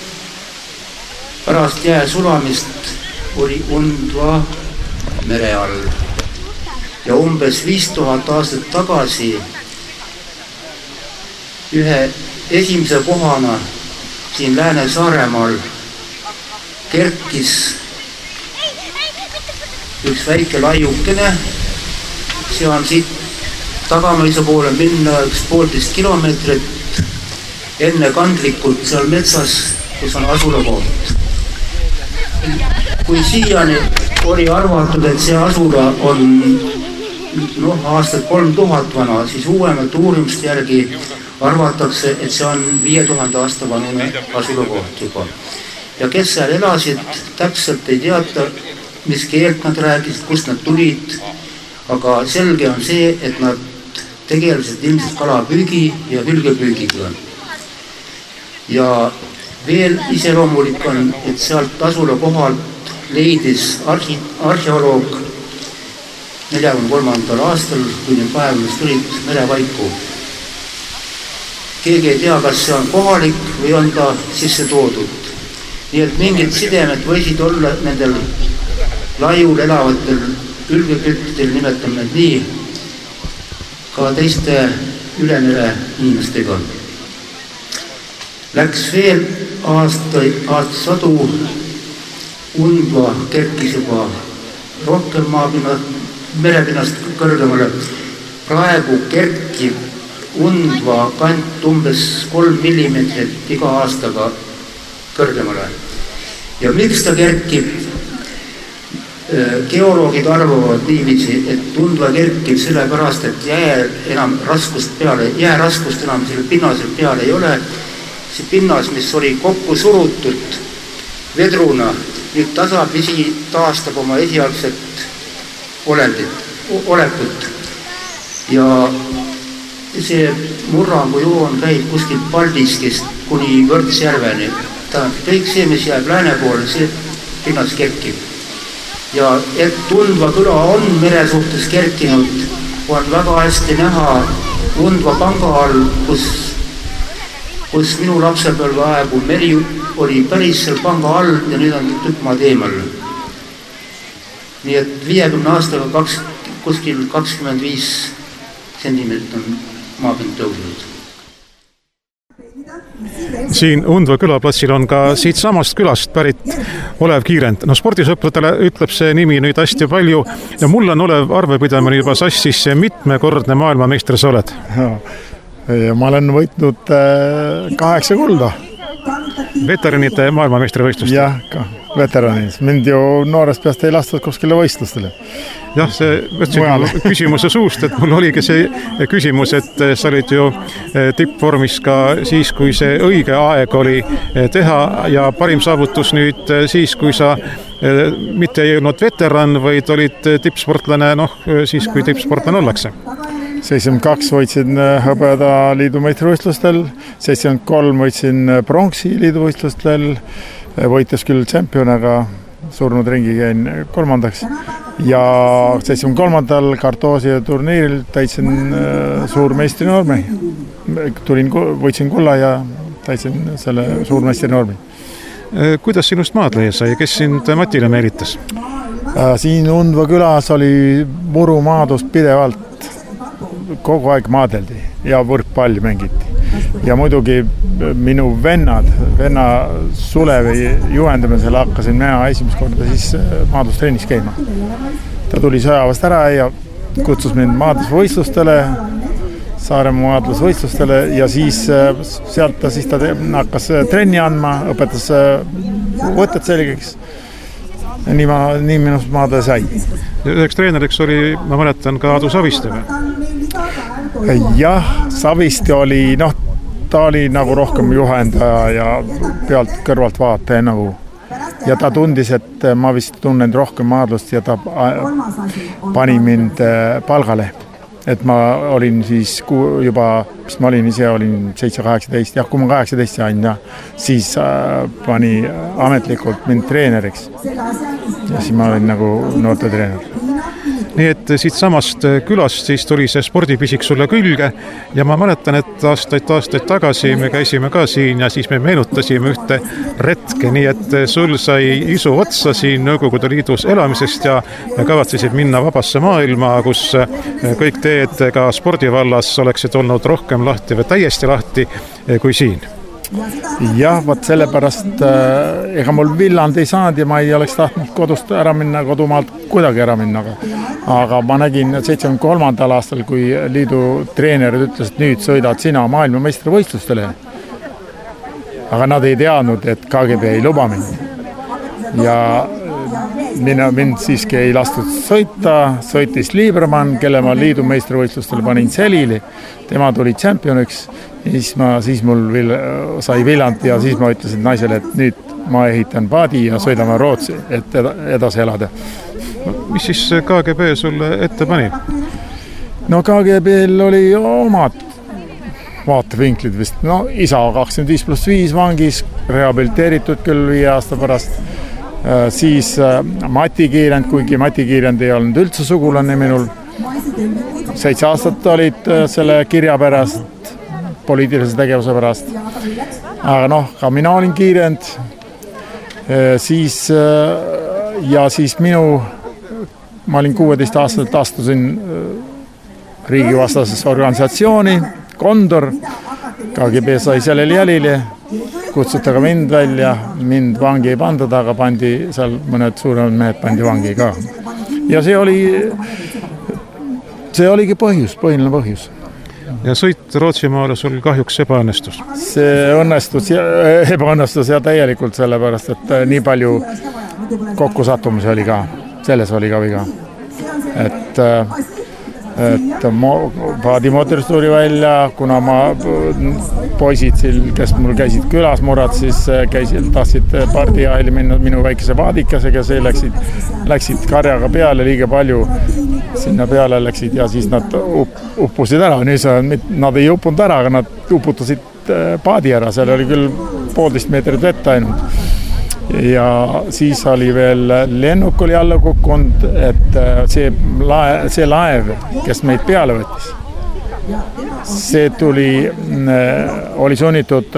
Pärast jää sulamist oli Undva mere all. Ja umbes viis tuhat aastat tagasi ühe esimese kohana siin Lääne-Saaremaal kerkis üks väike laiukene. See on siit Tagamaisa poole minna üks poolteist kilomeetrit enne kandlikult seal metsas, kus on asulakoht. Kui siiani oli arvatud, et see asula on noh, aastat kolm tuhat vana, siis uuemat uurimust järgi arvatakse, et see on viie tuhande aasta vanune asulakoht juba. Ja kes seal elasid, täpselt ei teata, mis keelt nad rääkisid, kust nad tulid, aga selge on see, et nad tegeliselt ilmselt kalapüügi ja hülgepüügiga. Ja veel iseloomulik on, et sealt asula kohalt leidis arhi, arheoloog neljakümne kolmandal aastal, kui need kaevamist tulid merevaiku. Keegi ei tea, kas see on kohalik või on ta sisse toodud. Nii et mingid sidemed võisid olla nendel laiul elavatel hülgepüükidel, nimetame need nii, ka teiste ülenere inimestega. Läks veel aasta, aastasadu, Undva kerkis juba rohkem maapinna, merepinnast kõrgemale. Praegu kerkib Undva kant umbes kolm millimeetrit iga aastaga kõrgemale. Ja miks ta kerkib? Geoloogid arvavad niiviisi, et Undva kerkib sellepärast, et jää enam raskust peale, jää raskust enam selle pinnasel peale ei ole. See pinnas, mis oli kokku surutud vedruna, nüüd tasapisi taastab oma esialgset olendit, olekut. Ja see murrangujoon käib kuskil Paldiskist kuni Võrtsjärveni. Kõik see, mis jääb lääne poole, see pinnas kerkib. Ja et Undva küla on mere suhtes kerkinud, on väga hästi näha Undva panga all, kus, kus minu lapsepõlve aegu meri oli päris seal panga all ja nüüd on tükk maad eemal. Nii et viiekümne aastaga kaks, kuskil kakskümmend viis sentimeetrit on maapind tõusnud. Siin Undva külaplatsil on ka siit samast külast pärit Olev Kiirent. No spordisõpradele ütleb see nimi nüüd hästi palju ja mul on Olev arvepidamine juba sassis, see mitmekordne maailmameister sa oled. Ja ma olen võitnud kaheksa kulda. Veteranite maailmameistrivõistlust? Jah, ka veteranid. Mind ju noorest peast ei lastud kuskile võistlustele. Jah, see võtsin küsimuse suust, et mul oligi see küsimus, et sa olid ju tippvormis ka siis, kui see õige aeg oli teha ja parim saavutus nüüd siis, kui sa mitte ei olnud veteran, vaid olid tippsportlane, noh, siis kui tippsportlane ollakse. seitsekümmend kaks võitsin hõbeda liidu meistrivõistlustel, seitsekümmend kolm võitsin pronksi liiduvõistlustel, võitis küll tšempion, aga surnud ringi käin kolmandaks. Ja seitsekümmend kolmandal Kartoosia turniiril täitsin suurmeistri normi. Tulin, võitsin kulla ja täitsin selle suurmeistri normi. Kuidas sinust maadleja sai? Kes sind matile meelitas? Siin Undva külas oli murumaadust pidevalt. Kogu aeg maadeldi ja võrkpalli mängiti. Ja muidugi minu vennad, venna Sulevi juhendamisel hakkasin mina esimest korda siis maadlustrennis käima. Ta tuli sõjavast ära ja kutsus mind maadlusvõistlustele, Saaremaa maadlusvõistlustele ja siis sealt ta, siis ta hakkas trenni andma, õpetas võtted selgeks. Nii, ma, nii minust maade sai. Üheks treeneriks oli, ma mäletan, ka Adu Saviste või? Jah, Saviste oli, noh, ta oli nagu rohkem juhendaja ja pealt kõrvalt vaataja nagu. Ja ta tundis, et ma vist tunnen rohkem maadlust ja ta pani mind palgale. Et ma olin siis juba, mis ma olin ise, olin seitse kaheksateist, jah, kui ma kaheksateist sain, ja siis pani ametlikult mind treeneriks. Ja siis ma olin nagu noorte treener. Nii et siit samast külast siis tuli see spordipisik sulle külge ja ma mäletan, et aastaid aastaid tagasi me käisime ka siin ja siis me meenutasime ühte retke, nii et sul sai isu otsa siin Nõukogude Liidus elamisest ja kavatsesid minna vabasse maailma, kus kõik teed ka spordivallas oleksid olnud rohkem lahti või täiesti lahti kui siin. Jah, võt sellepärast äh, ega mul villand ei saanud ja ma ei oleks tahtnud kodust ära minna, kodumaalt kuidagi ära minna. Aga, aga ma nägin seitsekümmend kolmandal aastal, kui liidu treenerid ütles, et nüüd sõidad sina maailmameistrivõistlustele. Aga nad ei teadnud, et K G B ei luba mind. Ja mina, mind siiski ei lastud sõita, sõitis Liebermann, kelle ma liidu meistrivõistlustel panin selili, tema tuli tšempioniks ja siis, ma, siis mul vil, sai viljand ja siis ma ütlesin naisele, et nüüd ma ehitan paadi ja sõidame Rootsi, et edasi elada. Mis siis K G B sulle ette pani? No K G B-l oli omad vaatevinklid vist. No isa kakskümmend viis pluss viis vangis, rehabiliteeritud küll viie aasta pärast. Siis Mati Kiirend, kuigi Mati Kiirend ei olnud üldse sugulane minul. Seitse aastat olid selle kirja pärast, poliitilise tegevuse pärast. Aga noh, ka mina olin Kiirend. Siis, ja siis minu, ma olin kuueteist aastaselt, astusin riigivastasesse organisatsiooni, Kondor, K G B sai sellele jälile, kutsuti ka mind välja, mind vangi ei pandud, aga pandi seal mõned suuremad mehed pandi vangi ka. Ja see oli, see oligi põhjus, põhiline põhjus. Ja sõit Rootsimaale sul kahjuks ebaõnnestus? See õnnestus ja ebaõnnestus ja täielikult sellepärast, et nii palju kokkusattumusi oli ka. Selles oli ka viga. Et, et paadimootoris tuli välja, kuna ma poisid, kes mul käisid külas murad, siis käisid, tahtsid pardiaheli minna minu väikese vaadikasega, see läksid, läksid karjaga peale liiga palju. Sinna peale läksid ja siis nad uppusid ära. Nüüd nad ei uppunud ära, aga nad uputasid paadi ära. Seal oli küll poolteist meetrit vett ainult. Ja siis oli veel lennuk oli alla kukkunud, et see laev, see laev, kes meid peale võttis, see tuli, oli sunnitud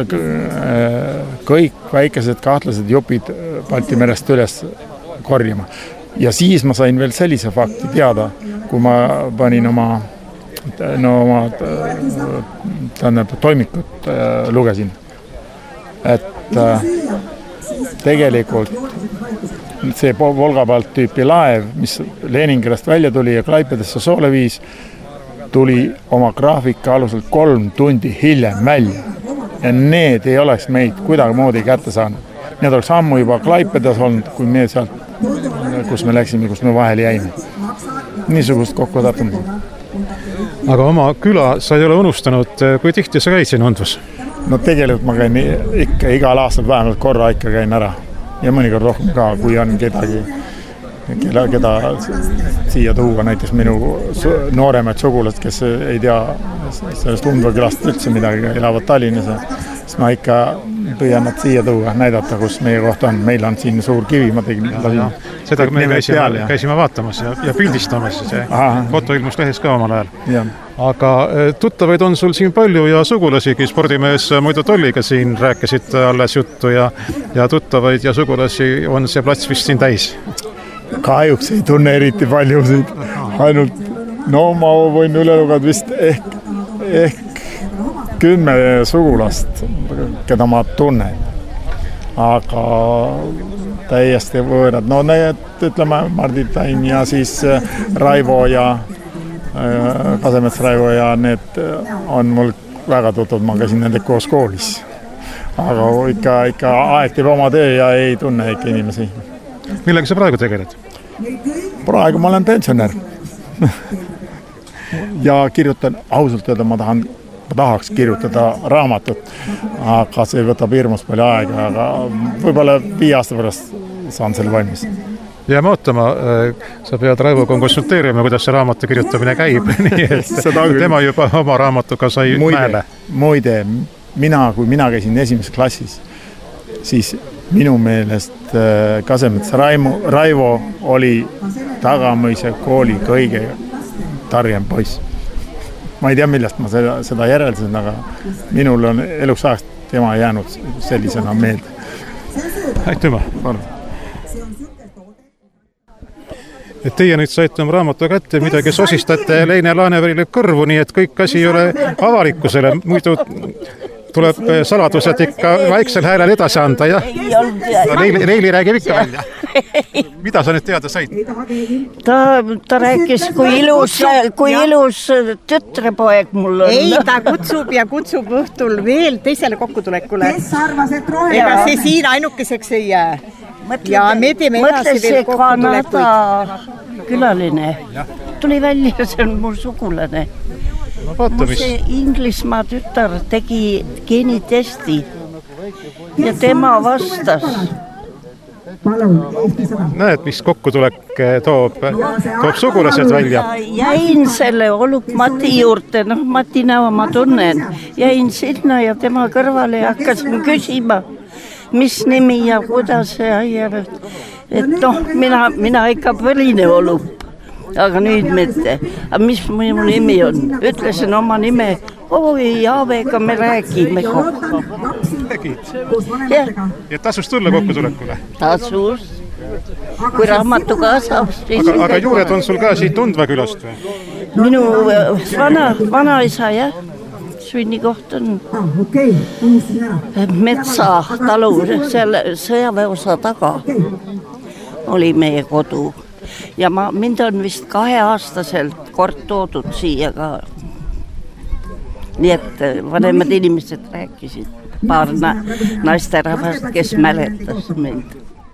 kõik väikesed kahtlased jupid Balti merest üles korjama. Ja siis ma sain veel sellise fakti teada, kui ma panin oma, no, oma tähendab, toimikut lugesin. Et tegelikult see Volga pealt tüüpi laev, mis Leningradist välja tuli ja Klaipedesse soole viis, tuli oma graafika aluselt kolm tundi hiljem välja. Ja need ei oleks meid kuidagimoodi kätte saanud. Need oleks ammu juba Klaipedas olnud, kui me sealt, kus me läksime, kus me vahel jäime. Niisugust kokku tattunud. Aga oma küla sa ei ole unustanud, kui tihti sa käid siin Undvas? No tegelikult ma käin ikka igal aastal vähemalt korra ikka käin ära. Ja mõnikord rohkem ka, kui on kedagi, keda, keda siia tuua, näiteks minu nooremad sugulast, kes ei tea sellest Undva külast üldse midagi, elavad Tallinnas. Siis ma ikka püüan nad siia tuua, näidata, kus meie koht on. Meil on siin suur kivi, ma tegin ja, ja. Seda me käisime, käisime vaatamas ja, ja pildistamas. See foto ilmus lehes ka omal ajal. Ja. Aga tuttavaid on sul siin palju ja sugulasigi. Spordimees muidu Tolliga siin rääkisid alles juttu ja, ja tuttavaid ja sugulasi on see plats vist siin täis. Kahjuks ei tunne eriti paljusid. Ainult, no ma võin üle lugeda vist ehk, ehk kümme sugulast, keda ma tunnen. Aga täiesti võõrad. No need, ütleme, Mardit Tain ja siis Raivo ja Kasemets Raivo ja need on mul väga tutud, ma käisin nende koos koolis. Aga ikka, ikka aeg teeb oma töö ja ei tunne ikka inimesi. Millega sa praegu tegeled? Praegu ma olen pensionär. Ja kirjutan, ausalt öelda, ma tahan ma tahaks kirjutada raamatut, aga see võtab hirmus palju aega, aga võib-olla viie aasta pärast saan selle valmis. Jääme ootama, sa pead Raivoga konsulteerima, kuidas see raamatu kirjutamine käib, nii et tema juba oma raamatuga sai mäele. Muide, mina, kui mina käisin esimeses klassis, siis minu meelest Kasemets Raivo, Raivo oli Tagamõise kooli kõige targem poiss. Ma ei tea, millest ma seda, seda järeldasin, aga minul on eluks ajast tema jäänud sellisena meelde. Aitüma. Et teie nüüd saite oma raamatu kätte, midagi sosistate Leine Laaneverile kõrvu, nii et kõik asi ei ole avalikkusele, muidu tuleb saladused ikka väiksel häälel edasi anda, jah? Leili, Leili räägib ikka välja. Mida sa nüüd teada said? Ta, ta rääkis, kui ilus, kui ilus tütrepoeg mul on. Ei, ta kutsub ja kutsub õhtul veel teisele kokkutulekule. Ega see siin ainukeseks ei jää. ja me teeme edasi veel kokkutulekuid. Külaline. Tuli välja, see on mu sugulane. No, vaata, mis... See Inglismaa tütar tegi geenitesti ja tema vastas. Näed, mis kokkutulek toob, toob sugulased välja? Jäin selle oluk Mati juurde, noh Mati näo ma tunnen, jäin sinna ja tema kõrvale ja hakkasin küsima, mis nimi ja kuidas see aier, et noh, mina, mina ikka põline olup, aga nüüd mitte. Aga mis mu nimi on? Ütlesin oma nime, oi Jaavega me räägime kokku. Räägid? Jah. Ja tasus tulla kokkutulekule? Tasus. Kui raamatu kaasab. Aga, aga juured on sul ka siit Undva külast või? Minu vana, vanaisa, jah. Sünnikoht on metsa talu, seal sõjaväeosa taga oli meie kodu. Ja ma, mind on vist kaheaastaselt kord toodud siia ka. Nii et vanemad inimesed rääkisid. Paar na naisterahvast, kes mäletas mind.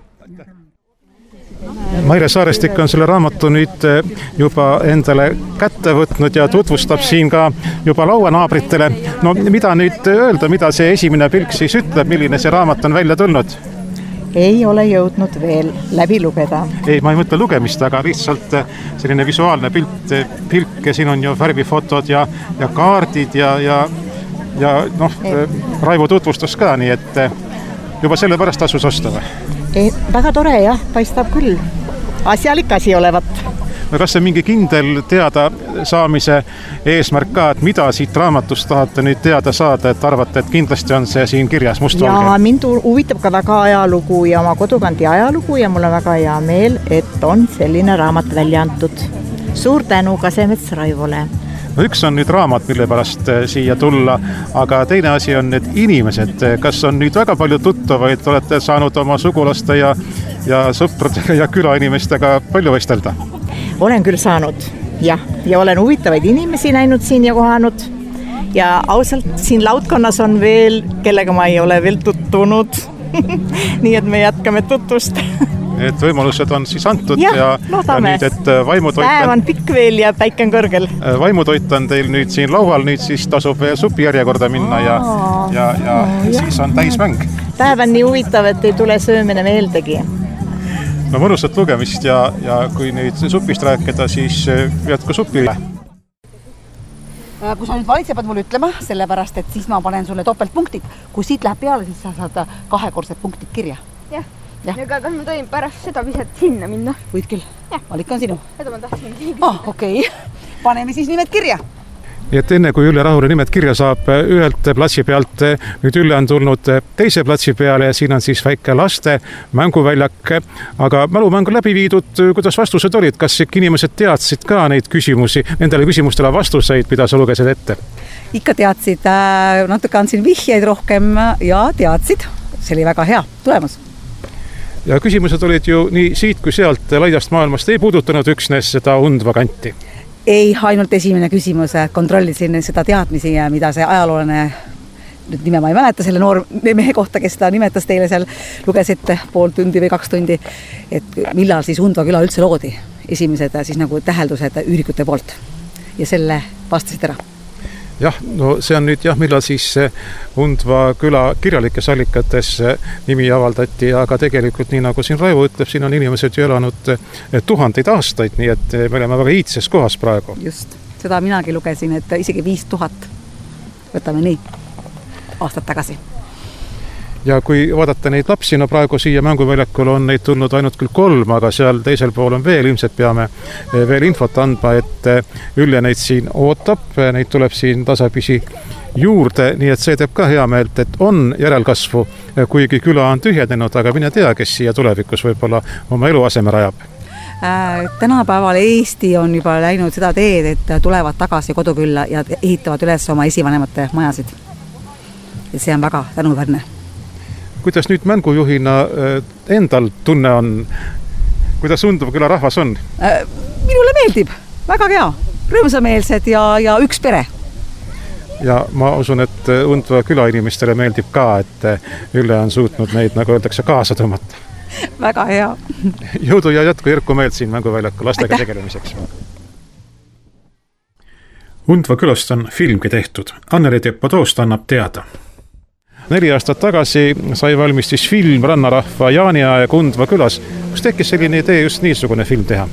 Maire Saarestik on selle raamatu nüüd juba endale kätte võtnud ja tutvustab siin ka juba lauanaabritele. No mida nüüd öelda, mida see esimene pilk siis ütleb, milline see raamat on välja tulnud? Ei ole jõudnud veel läbi lugeda. Ei, ma ei mõtle lugemist, aga lihtsalt selline visuaalne pilt, pilk ja siin on ju värvifotod ja, ja kaardid ja, ja, ja noh, Raivo tutvustus ka, nii et juba selle pärast tasus osta või? Ei, väga tore jah, paistab küll. Asjalik asi olevat. No kas see mingi kindel teada saamise eesmärk ka, et mida siit raamatust tahate nüüd teada saada, et arvate, et kindlasti on see siin kirjas mustvalge? Ja mind huvitab ka väga ajalugu ja oma kodukandi ajalugu ja mul on väga hea meel, et on selline raamat välja antud. Suur tänu Kasemets Raivole. No üks on nüüd raamat, mille pärast siia tulla, aga teine asi on need inimesed. Kas on nüüd väga palju tuttavaid, olete saanud oma sugulaste ja, ja sõpradega ja külainimestega palju vestelda? Olen küll saanud, jah. Ja olen huvitavaid inimesi näinud siin ja kohanud. Ja ausalt, siin laudkonnas on veel, kellega ma ei ole veel tuttunud. Nii et me jätkame tutvust. Et võimalused on siis antud ja, ja, ja nüüd, et vaimutoit päev on pikk veel ja päike on kõrgel. Vaimutoit on teil nüüd siin laual, nüüd siis tasub veel supi järjekorda minna ja, ja, ja oh, siis on täismäng. Päev on nii huvitav, et ei tule söömine meeldegi. No mõnusat lugemist ja, ja kui nüüd supist rääkida, siis jätku supile. Kui sa nüüd valitse pead mulle ütlema, sellepärast, et siis ma panen sulle topeltpunktid. Kui siit läheb peale, siis sa saad kahekordsed punktid kirja. Jah. Ja. Aga kas ma tohin pärast seda viset sinna minna? Võid küll. Valik on sinu. Seda ma tahtsin küsida. Ah, okei. Okay. Paneme siis nimed kirja. Nii et enne kui Ülle Rahuri nimed kirja saab, ühelt platsi pealt nüüd Ülle on tulnud teise platsi peale ja siin on siis väike laste mänguväljak. Aga mälumängu läbi viidud, kuidas vastused olid? Kas inimesed teadsid ka neid küsimusi, nendele küsimustele vastuseid, mida sa lugesid ette? Ikka teadsid. Natuke andsin vihjeid rohkem ja teadsid. See oli väga hea tulemus. Ja küsimused olid ju nii siit kui sealt laiast maailmast, ei puudutanud üksnes seda Undva kanti. Ei, ainult esimene küsimus, kontrollisin seda teadmisi ja mida see ajaloolane, nüüd nime ma ei mäleta, selle noor mehe kohta, kes ta nimetas teile seal, lugesite pool tundi või kaks tundi, et millal siis Undva küla üldse loodi, esimesed siis nagu täheldused üürikute poolt ja selle vastasid ära. Jah, no see on nüüd jah, millal siis Undva küla kirjalikes allikates nimi avaldati, aga tegelikult nii nagu siin Raivo ütleb, siin on inimesed ju elanud tuhandeid aastaid, nii et me oleme väga iidses kohas praegu. Just, seda minagi lugesin, et isegi viis tuhat, võtame nii, aastad tagasi. Ja kui vaadata neid lapsi, no praegu siia mänguväljakul on neid tulnud ainult küll kolm, aga seal teisel pool on veel, ilmselt peame veel infot andma, et Ülle neid siin ootab, neid tuleb siin tasapisi juurde, nii et see teeb ka hea meelt, et on järelkasvu, kuigi küla on tühjenenud, aga mine tea, kes siia tulevikus võib-olla oma eluaseme rajab. Tänapäeval Eesti on juba läinud seda teed, et tulevad tagasi kodukülla ja ehitavad üles oma esivanemate majasid. Ja see on väga tänuväärne. Kuidas nüüd mängujuhina endal tunne on? Kuidas Undva küla rahvas on? Minule meeldib. Väga hea. Rõõmsameelsed ja, ja üks pere. Ja ma usun, et Undva küla inimestele meeldib ka, et Ülle on suutnud neid, nagu öeldakse, kaasa tõmmata. väga hea. Jõudu ja jätku Irku meelt siin mänguväljaku lastega tegelemiseks. Undva külast on filmgi tehtud. Anneli Teppo-Toost annab teada. Neli aastat tagasi sai valmis siis film Rannarahva jaaniaeg Undva külas. Kus tekkis selline idee just niisugune film teha?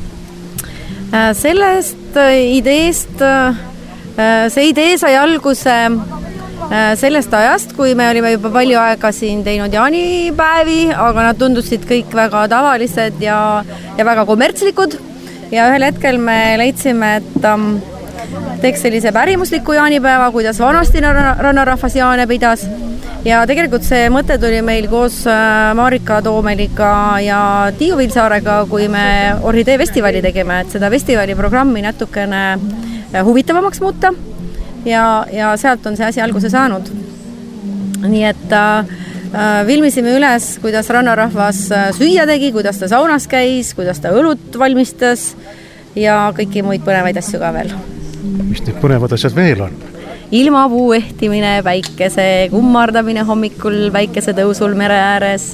Sellest ideest, see idee sai alguse sellest ajast, kui me olime juba palju aega siin teinud jaanipäevi, aga nad tundusid kõik väga tavalised ja, ja väga kommertslikud. Ja ühel hetkel me leidsime, et um, teeks sellise pärimusliku jaanipäeva, kuidas vanasti Rannarahvas jaane pidas. Ja tegelikult see mõte tuli meil koos Marika Toomeliga ja Tiiu Vilsaarega, kui me Orhidee festivali tegime, et seda festivali programmi natukene huvitavamaks muuta ja, ja sealt on see asi alguse saanud. Nii et äh, filmisime üles, kuidas Rannarahvas süüa tegi, kuidas ta saunas käis, kuidas ta õlut valmistas ja kõiki muid põnevaid asju ka veel. Mis need põnevad asjad veel on? Ilmapuu ehtimine, päikese kummardamine hommikul, päikese tõusul mere ääres,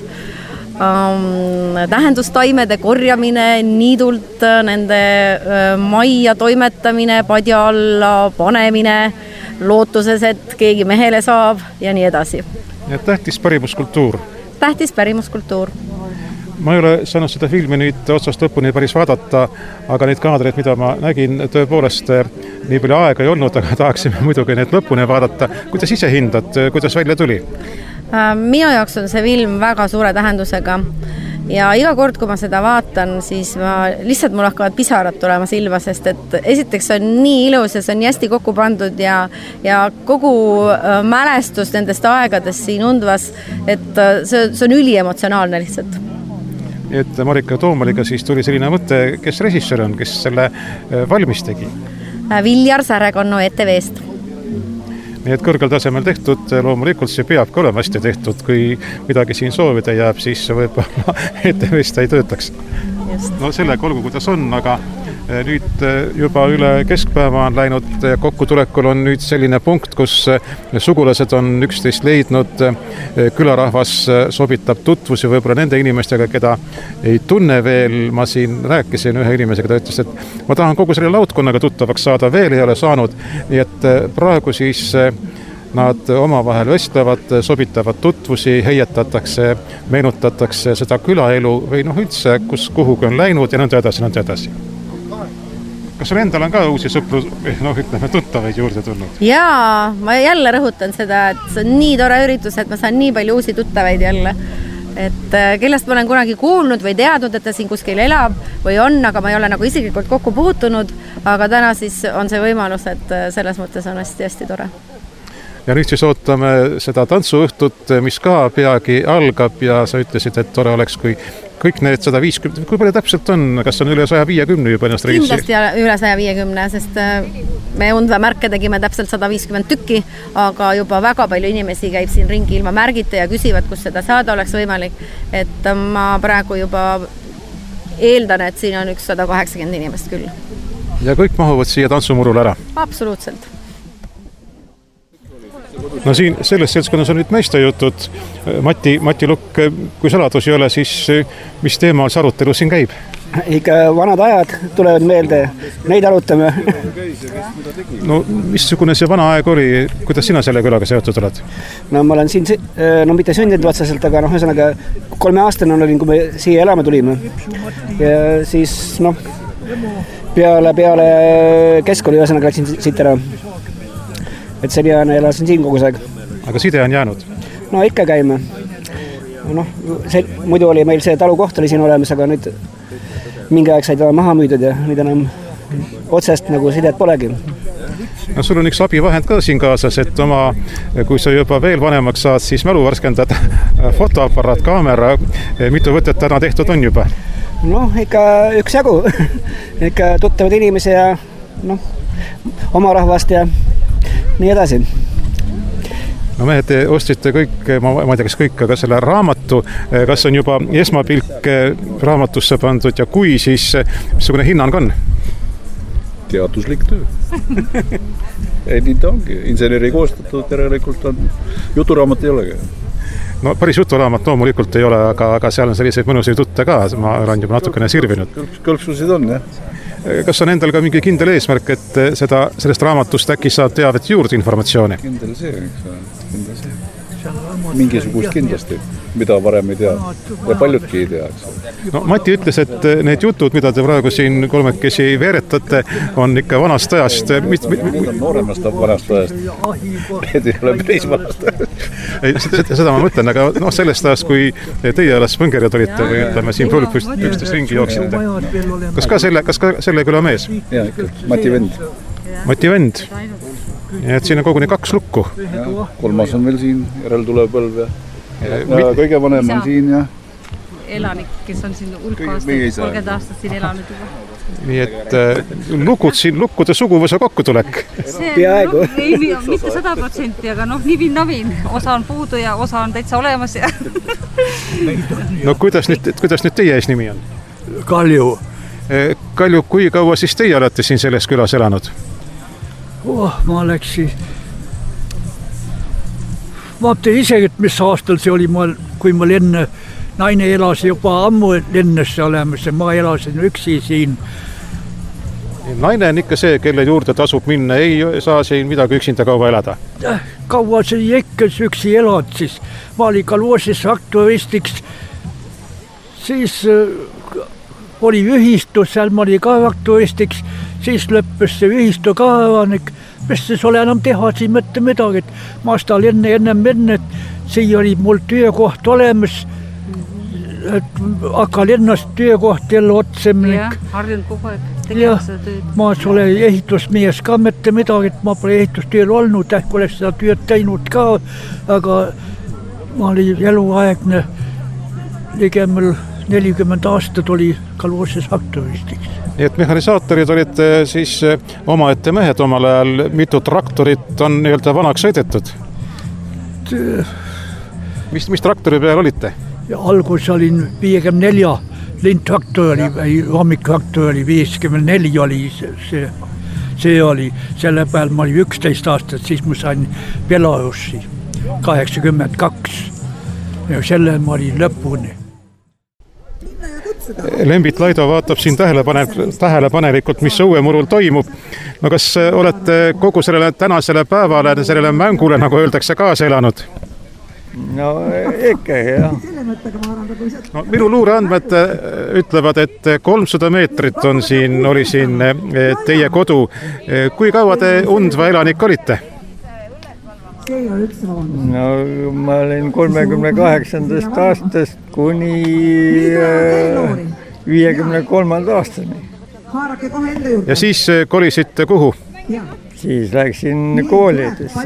um, tähendustaimede korjamine niidult, nende uh, majja toimetamine, padja alla panemine, lootuses, et keegi mehele saab ja nii edasi. Ja tähtis pärimuskultuur. Tähtis pärimuskultuur. Ma ei ole saanud seda filmi nüüd otsast lõpuni päris vaadata, aga neid kaadreid, mida ma nägin, tõepoolest nii palju aega ei olnud, aga tahaksime muidugi need lõpuni vaadata. Kuidas ise hindad, kuidas välja tuli? Minu jaoks on see film väga suure tähendusega ja iga kord, kui ma seda vaatan, siis ma, lihtsalt mul hakkavad pisarad tulema silma, sest et esiteks on nii ilus ja see on nii hästi kokku pandud ja, ja kogu mälestus nendest aegadest siin Undvas, et see, see on üliemotsionaalne lihtsalt. Et Marika Toomeliga siis tuli selline mõte, kes režissöör on, kes selle valmis tegi? Viljar Särekonno E T V-st. Nii et kõrgel tasemel tehtud, loomulikult see peab ka olema hästi tehtud, kui midagi siin soovida jääb, siis võib-olla E T V-st ei töötaks. Just. No sellega olgu, kuidas on, aga nüüd juba üle keskpäeva on läinud kokkutulekul on nüüd selline punkt, kus sugulased on üksteist leidnud, külarahvas sobitab tutvusi võib-olla nende inimestega, keda ei tunne veel. Ma siin rääkisin ühe inimesega, ta ütles, et ma tahan kogu selle laudkonnaga tuttavaks saada, veel ei ole saanud, nii et praegu siis nad omavahel vestlevad, sobitavad tutvusi, heietatakse, meenutatakse seda külaelu või noh üldse, kus kuhugi on läinud ja nõnda edasi, nõnda edasi. Kas sul endal on ka uusi sõpru, noh ütleme, tuttavaid juurde tulnud? Jaa, ma jälle rõhutan seda, et see on nii tore üritus, et ma saan nii palju uusi tuttavaid jälle. Et kellest ma olen kunagi kuulnud või teadnud, et ta siin kuskil elab või on, aga ma ei ole nagu isiklikult kokku puutunud, aga täna siis on see võimalus, et selles mõttes on hästi-hästi tore. Ja nüüd siis ootame seda tantsuõhtut, mis ka peagi algab ja sa ütlesid, et tore oleks, kui kõik need sada viiskümmend, kui palju täpselt on, kas on üle saja viiekümne juba ennast registri? Kindlasti üle saja viiekümne, sest me Undva märke tegime täpselt sada viiskümmend tükki, aga juba väga palju inimesi käib siin ringi ilma märgita ja küsivad, kus seda saada oleks võimalik. Et ma praegu juba eeldan, et siin on üks sada kaheksakümmend inimest küll. Ja kõik mahuvad siia tantsumurul ära? Absoluutselt. No siin selles seltskonnas on nüüd meeste jutud. Mati, Mati Lukk, kui saladus ei ole, siis mis teemal see arutelu siin käib? Ikka vanad ajad tulevad meelde, neid arutame. No missugune see vana aeg oli, kuidas sina selle külaga seotud oled? No ma olen siin, no mitte sündinud otseselt, aga noh, ühesõnaga kolme aastane olin, kui me siia elama tulime. Ja siis noh, peale, peale keskkooli ühesõnaga läksin siit ära. Et see jään elasin siin kogu aeg. Aga side on jäänud? No ikka käime. No, see, muidu oli meil see talukoht oli siin olemas, aga nüüd mingi aeg said maha müüdud ja nüüd enam otsest nagu sidet polegi. No sul on üks abivahend ka siin kaasas, et oma, kui sa juba veel vanemaks saad, siis mälu värskendad fotoaparaat, kaamera. Mitu võtet täna tehtud on juba? No ikka üks jagu. Ikka tuttavad inimesi ja noh, oma rahvast ja nii edasi. No mehed, te ostsite kõik, ma, ma ei tea, kas kõik, aga selle raamatu, kas on juba esmapilk raamatusse pandud ja kui, siis missugune hinnang on? Teaduslik töö. Ei, nii ta ongi. Inseneri koostatud järelikult on, juturaamat ei olegi. no päris juturaamat loomulikult ei ole, aga, aga seal on selliseid mõnusaid jutte ka, ma olen juba natukene sirvinud. Kõlpsusid on, jah. Kas on endal ka mingi kindel eesmärk, et seda, sellest raamatust äkki saab teavet juurde informatsiooni? Kindel see, eks ole, kindel see. Mingisugust kindlasti, mida varem ei tea ja paljudki ei tea, eks ole. No Mati ütles, et need jutud, mida te praegu siin kolmekesi veeretate, on ikka vanast ajast. Mit, mit, mit... Need on nooremast vanast ajast. Need ei ole päris vanast ajast. Seda ma mõtlen, aga no, sellest ajast, kui teie alles põngerjad olite või ütleme siin pükstes ringi jooksite. Kas ka selle, kas ka selle küla mees? Jaa, ikka. Mati vend. Mati vend. Ja et siin on koguni kaks lukku. Ja, kolmas on veel siin, järel tulev põlv ja, ja, ja kõige vanem on siin ja elanik, kes on siin hulk aastat, kolmkümmend aastat siin elanud juba. Nii et äh, lukkud siin, lukkude suguvõsa kokkutulek. Peaaegu. No, ei, mitte sada protsenti, aga noh, nivin-navin. Osa on puudu ja osa on täitsa olemas. Ja no kuidas nüüd, kuidas nüüd teie ees nimi on? Kalju. Kalju, kui kaua siis teie olete siin selles külas elanud? Oh, ma läksin, vaata isegi, et mis aastal see oli, ma, kui ma enne, naine elas juba ammu lennesse olemas ja ma elasin üksi siin. Naine on ikka see, kelle juurde tasub minna, ei saa siin midagi üksinda kaua elada? Kaua see ikka üksi elad siis. Ma olin Kalvoosis aktivistiks, siis äh, oli ühistus, seal ma olin ka aktivistiks, siis lõppes see ühistu ka avanik, mis siis ole enam teha siin mitte midagi, et ma astal enne, ennem enne, et siia oli mul töökoht olemas, et aga linnast töökoht jälle otsemlik. Jah, harjunud kogu aeg tegema seda tööd. Ma olen ehitusmees ka mitte midagi, et ma pole ehitustööl olnud, ähk oleks seda tööd teinud ka, aga ma olin eluaegne ligemal nelikümmend aastat oli Kalvoosis aktivistiks. Nii et mehanisaatorid olid siis omaette mehed omal ajal, mitu traktorit on nii-öelda vanaks sõidetud? Mis, mis traktori peal olite? Ja algus olin viiekümne nelja lindtraktor oli, või hommikutraktor oli viiskümmend neli oli see, see oli, selle peal ma olin üksteist aastat, siis ma sain Belarussi kaheksakümmend kaks ja selle ma olin lõpuni. Lembit Laido vaatab siin tähelepanelikult, mis õuemurul toimub. No kas olete kogu sellele tänasele päevale, sellele mängule, nagu öeldakse, kaasa elanud? No ikka, jah. No, minu luureandmed ütlevad, et kolmsada meetrit on siin, oli siin teie kodu. Kui kaua te Undva elanik olite? No ma olin kolmekümne kaheksandast aastast kuni viiekümne kolmanda aastani. Ja siis kolisite kuhu? Siis läksin koolidesse.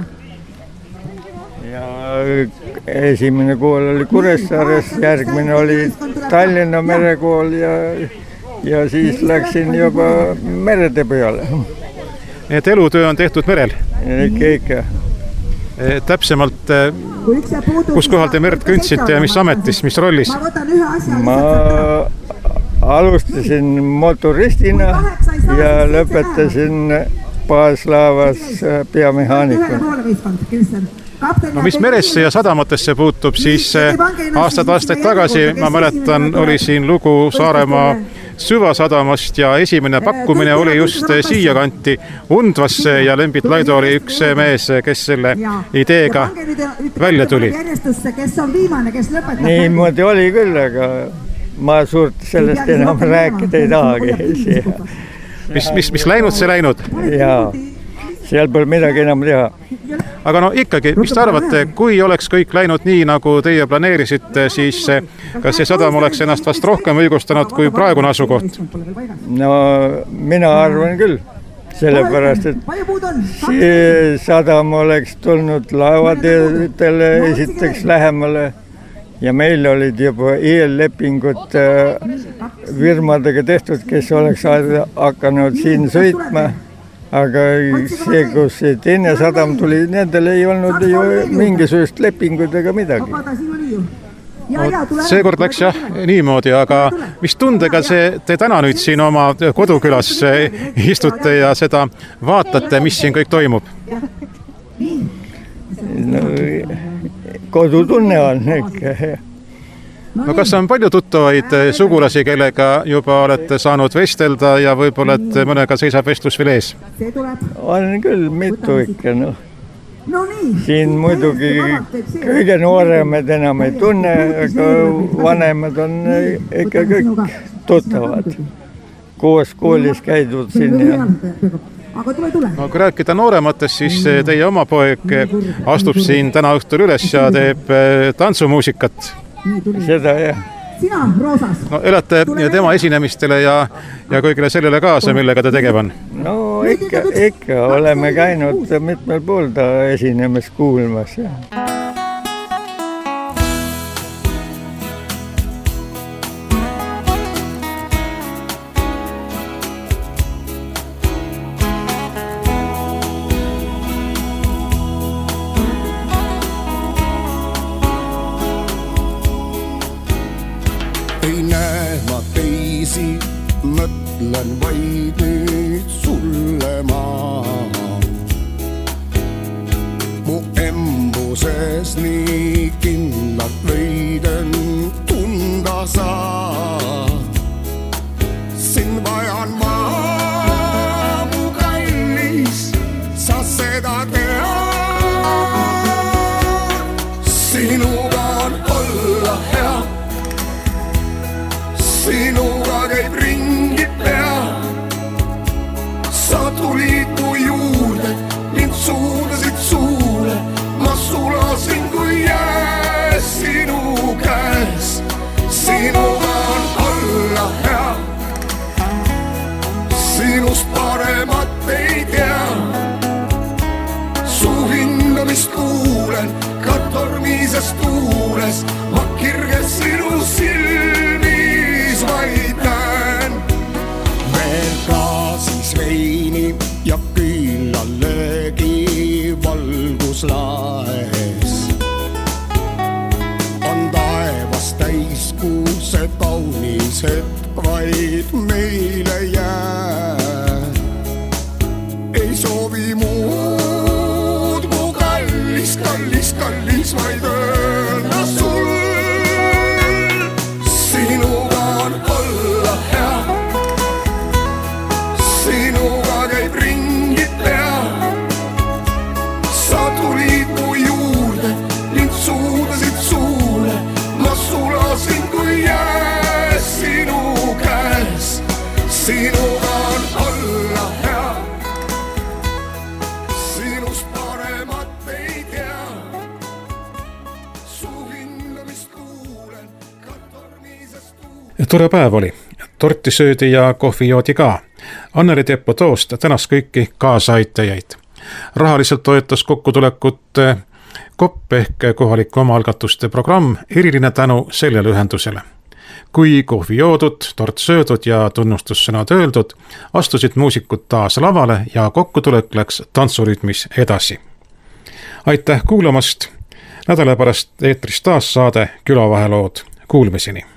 Ja esimene kool oli Kuressaares, järgmine oli Tallinna merekool ja, ja siis läksin juba merede peale. Et elutöö on tehtud merel? Ikka, ikka. Täpsemalt, kus kohal te merd kündsite ja mis ametis, mis rollis? Ma alustasin motoristina ja lõpetasin baaslaavas peamehaanikuna. No mis meresse ja sadamatesse puutub, siis aastad aastaid tagasi, ma mäletan, oli siin lugu Saaremaa süvasadamast ja esimene pakkumine oli just siia kanti Undvasse ja Lembit Laido oli üks mees, kes selle ideega välja tuli. Niimoodi oli küll, aga ma suurt sellest enam rääkida ei tahagi. Mis, mis, mis läinud, see läinud? Jaa, seal pole midagi enam teha. Aga no ikkagi, mis te arvate, kui oleks kõik läinud nii, nagu teie planeerisite, siis kas see sadam oleks ennast vast rohkem õigustanud kui praegune asukoht? No mina arvan küll, sellepärast, et see sadam oleks tulnud laevateedele esiteks lähemale ja meil olid juba eellepingud firmadega tehtud, kes oleks hakanud siin sõitma. Aga see, kus teine sadam tuli, nendel ei olnud ju mingisugust lepingut ega midagi. No, seekord läks jah niimoodi, aga mis tundega see, te täna nüüd siin oma kodukülas istute ja seda vaatate, mis siin kõik toimub? No, kodutunne on ikka. No kas on palju tuttavaid sugulasi, kellega juba olete saanud vestelda ja võib-olla, et mõnega seisab vestlus veel ees? On küll mitu ikka, noh. Siin muidugi kõige nooremad enam ei tunne, aga vanemad on ikka kõik tuttavad. Koos koolis käidud siin ja... No, kui rääkida noorematest, siis teie oma poeg astub siin täna õhtul üles ja teeb tantsumuusikat. Seda jah. No, elate tema esinemistele ja, ja kõigile sellele kaasa, millega ta tegev on? No ikka, ikka oleme käinud mitmel pool ta esinemas kuulmas. Mõtlen vaid nüüd sulle maa. Mu embuses nii kindlalt võiden tunda saa. Sind vajan maa, mu kallis, sa seda tead. Sinuga on olla hea, sinuga käib ringi pea. Sa tulid mu juurde, mind suunasid suule. Ma sulasin kui jää sinu käes. Sinuga on olla hea, sinust paremat ei tea. Su hindamist kuulen, ka tormises tuules. Ma kirges sinu silmis vaid näen. Veel klaasis veini ja küünallegi valgus laes. On taevas täiskuuse kaunis hetk vaid meile jää. Ei soovi muud, mu kallis, kallis, kallis vaid öelda sul. Sinuga on olla hea, sinuga käib ringi pea. Sa tulid mu juurde, mind suudasid suule. Ma sulasin kui jää sinu käes. Sinuga on olla hea, sinust paremat ei tea. Su hindamist kuulen, ka tormises tuules. Tore päev oli. Torti söödi ja kohvi joodi ka. Anneli Teppo Toost tänas kõiki kaasaaitajaid. Rahaliselt toetas kokkutulekut Kopp ehk kohaliku omaalgatuste programm. Eriline tänu sellele ühendusele. Kui kohvi joodud, tort söödud ja tunnustussõnad öeldud, astusid muusikud taas lavale ja kokkutulek läks tantsurütmis edasi. Aitäh kuulamast! Nädala pärast eetris taas saade Külavahelood. Kuulmiseni!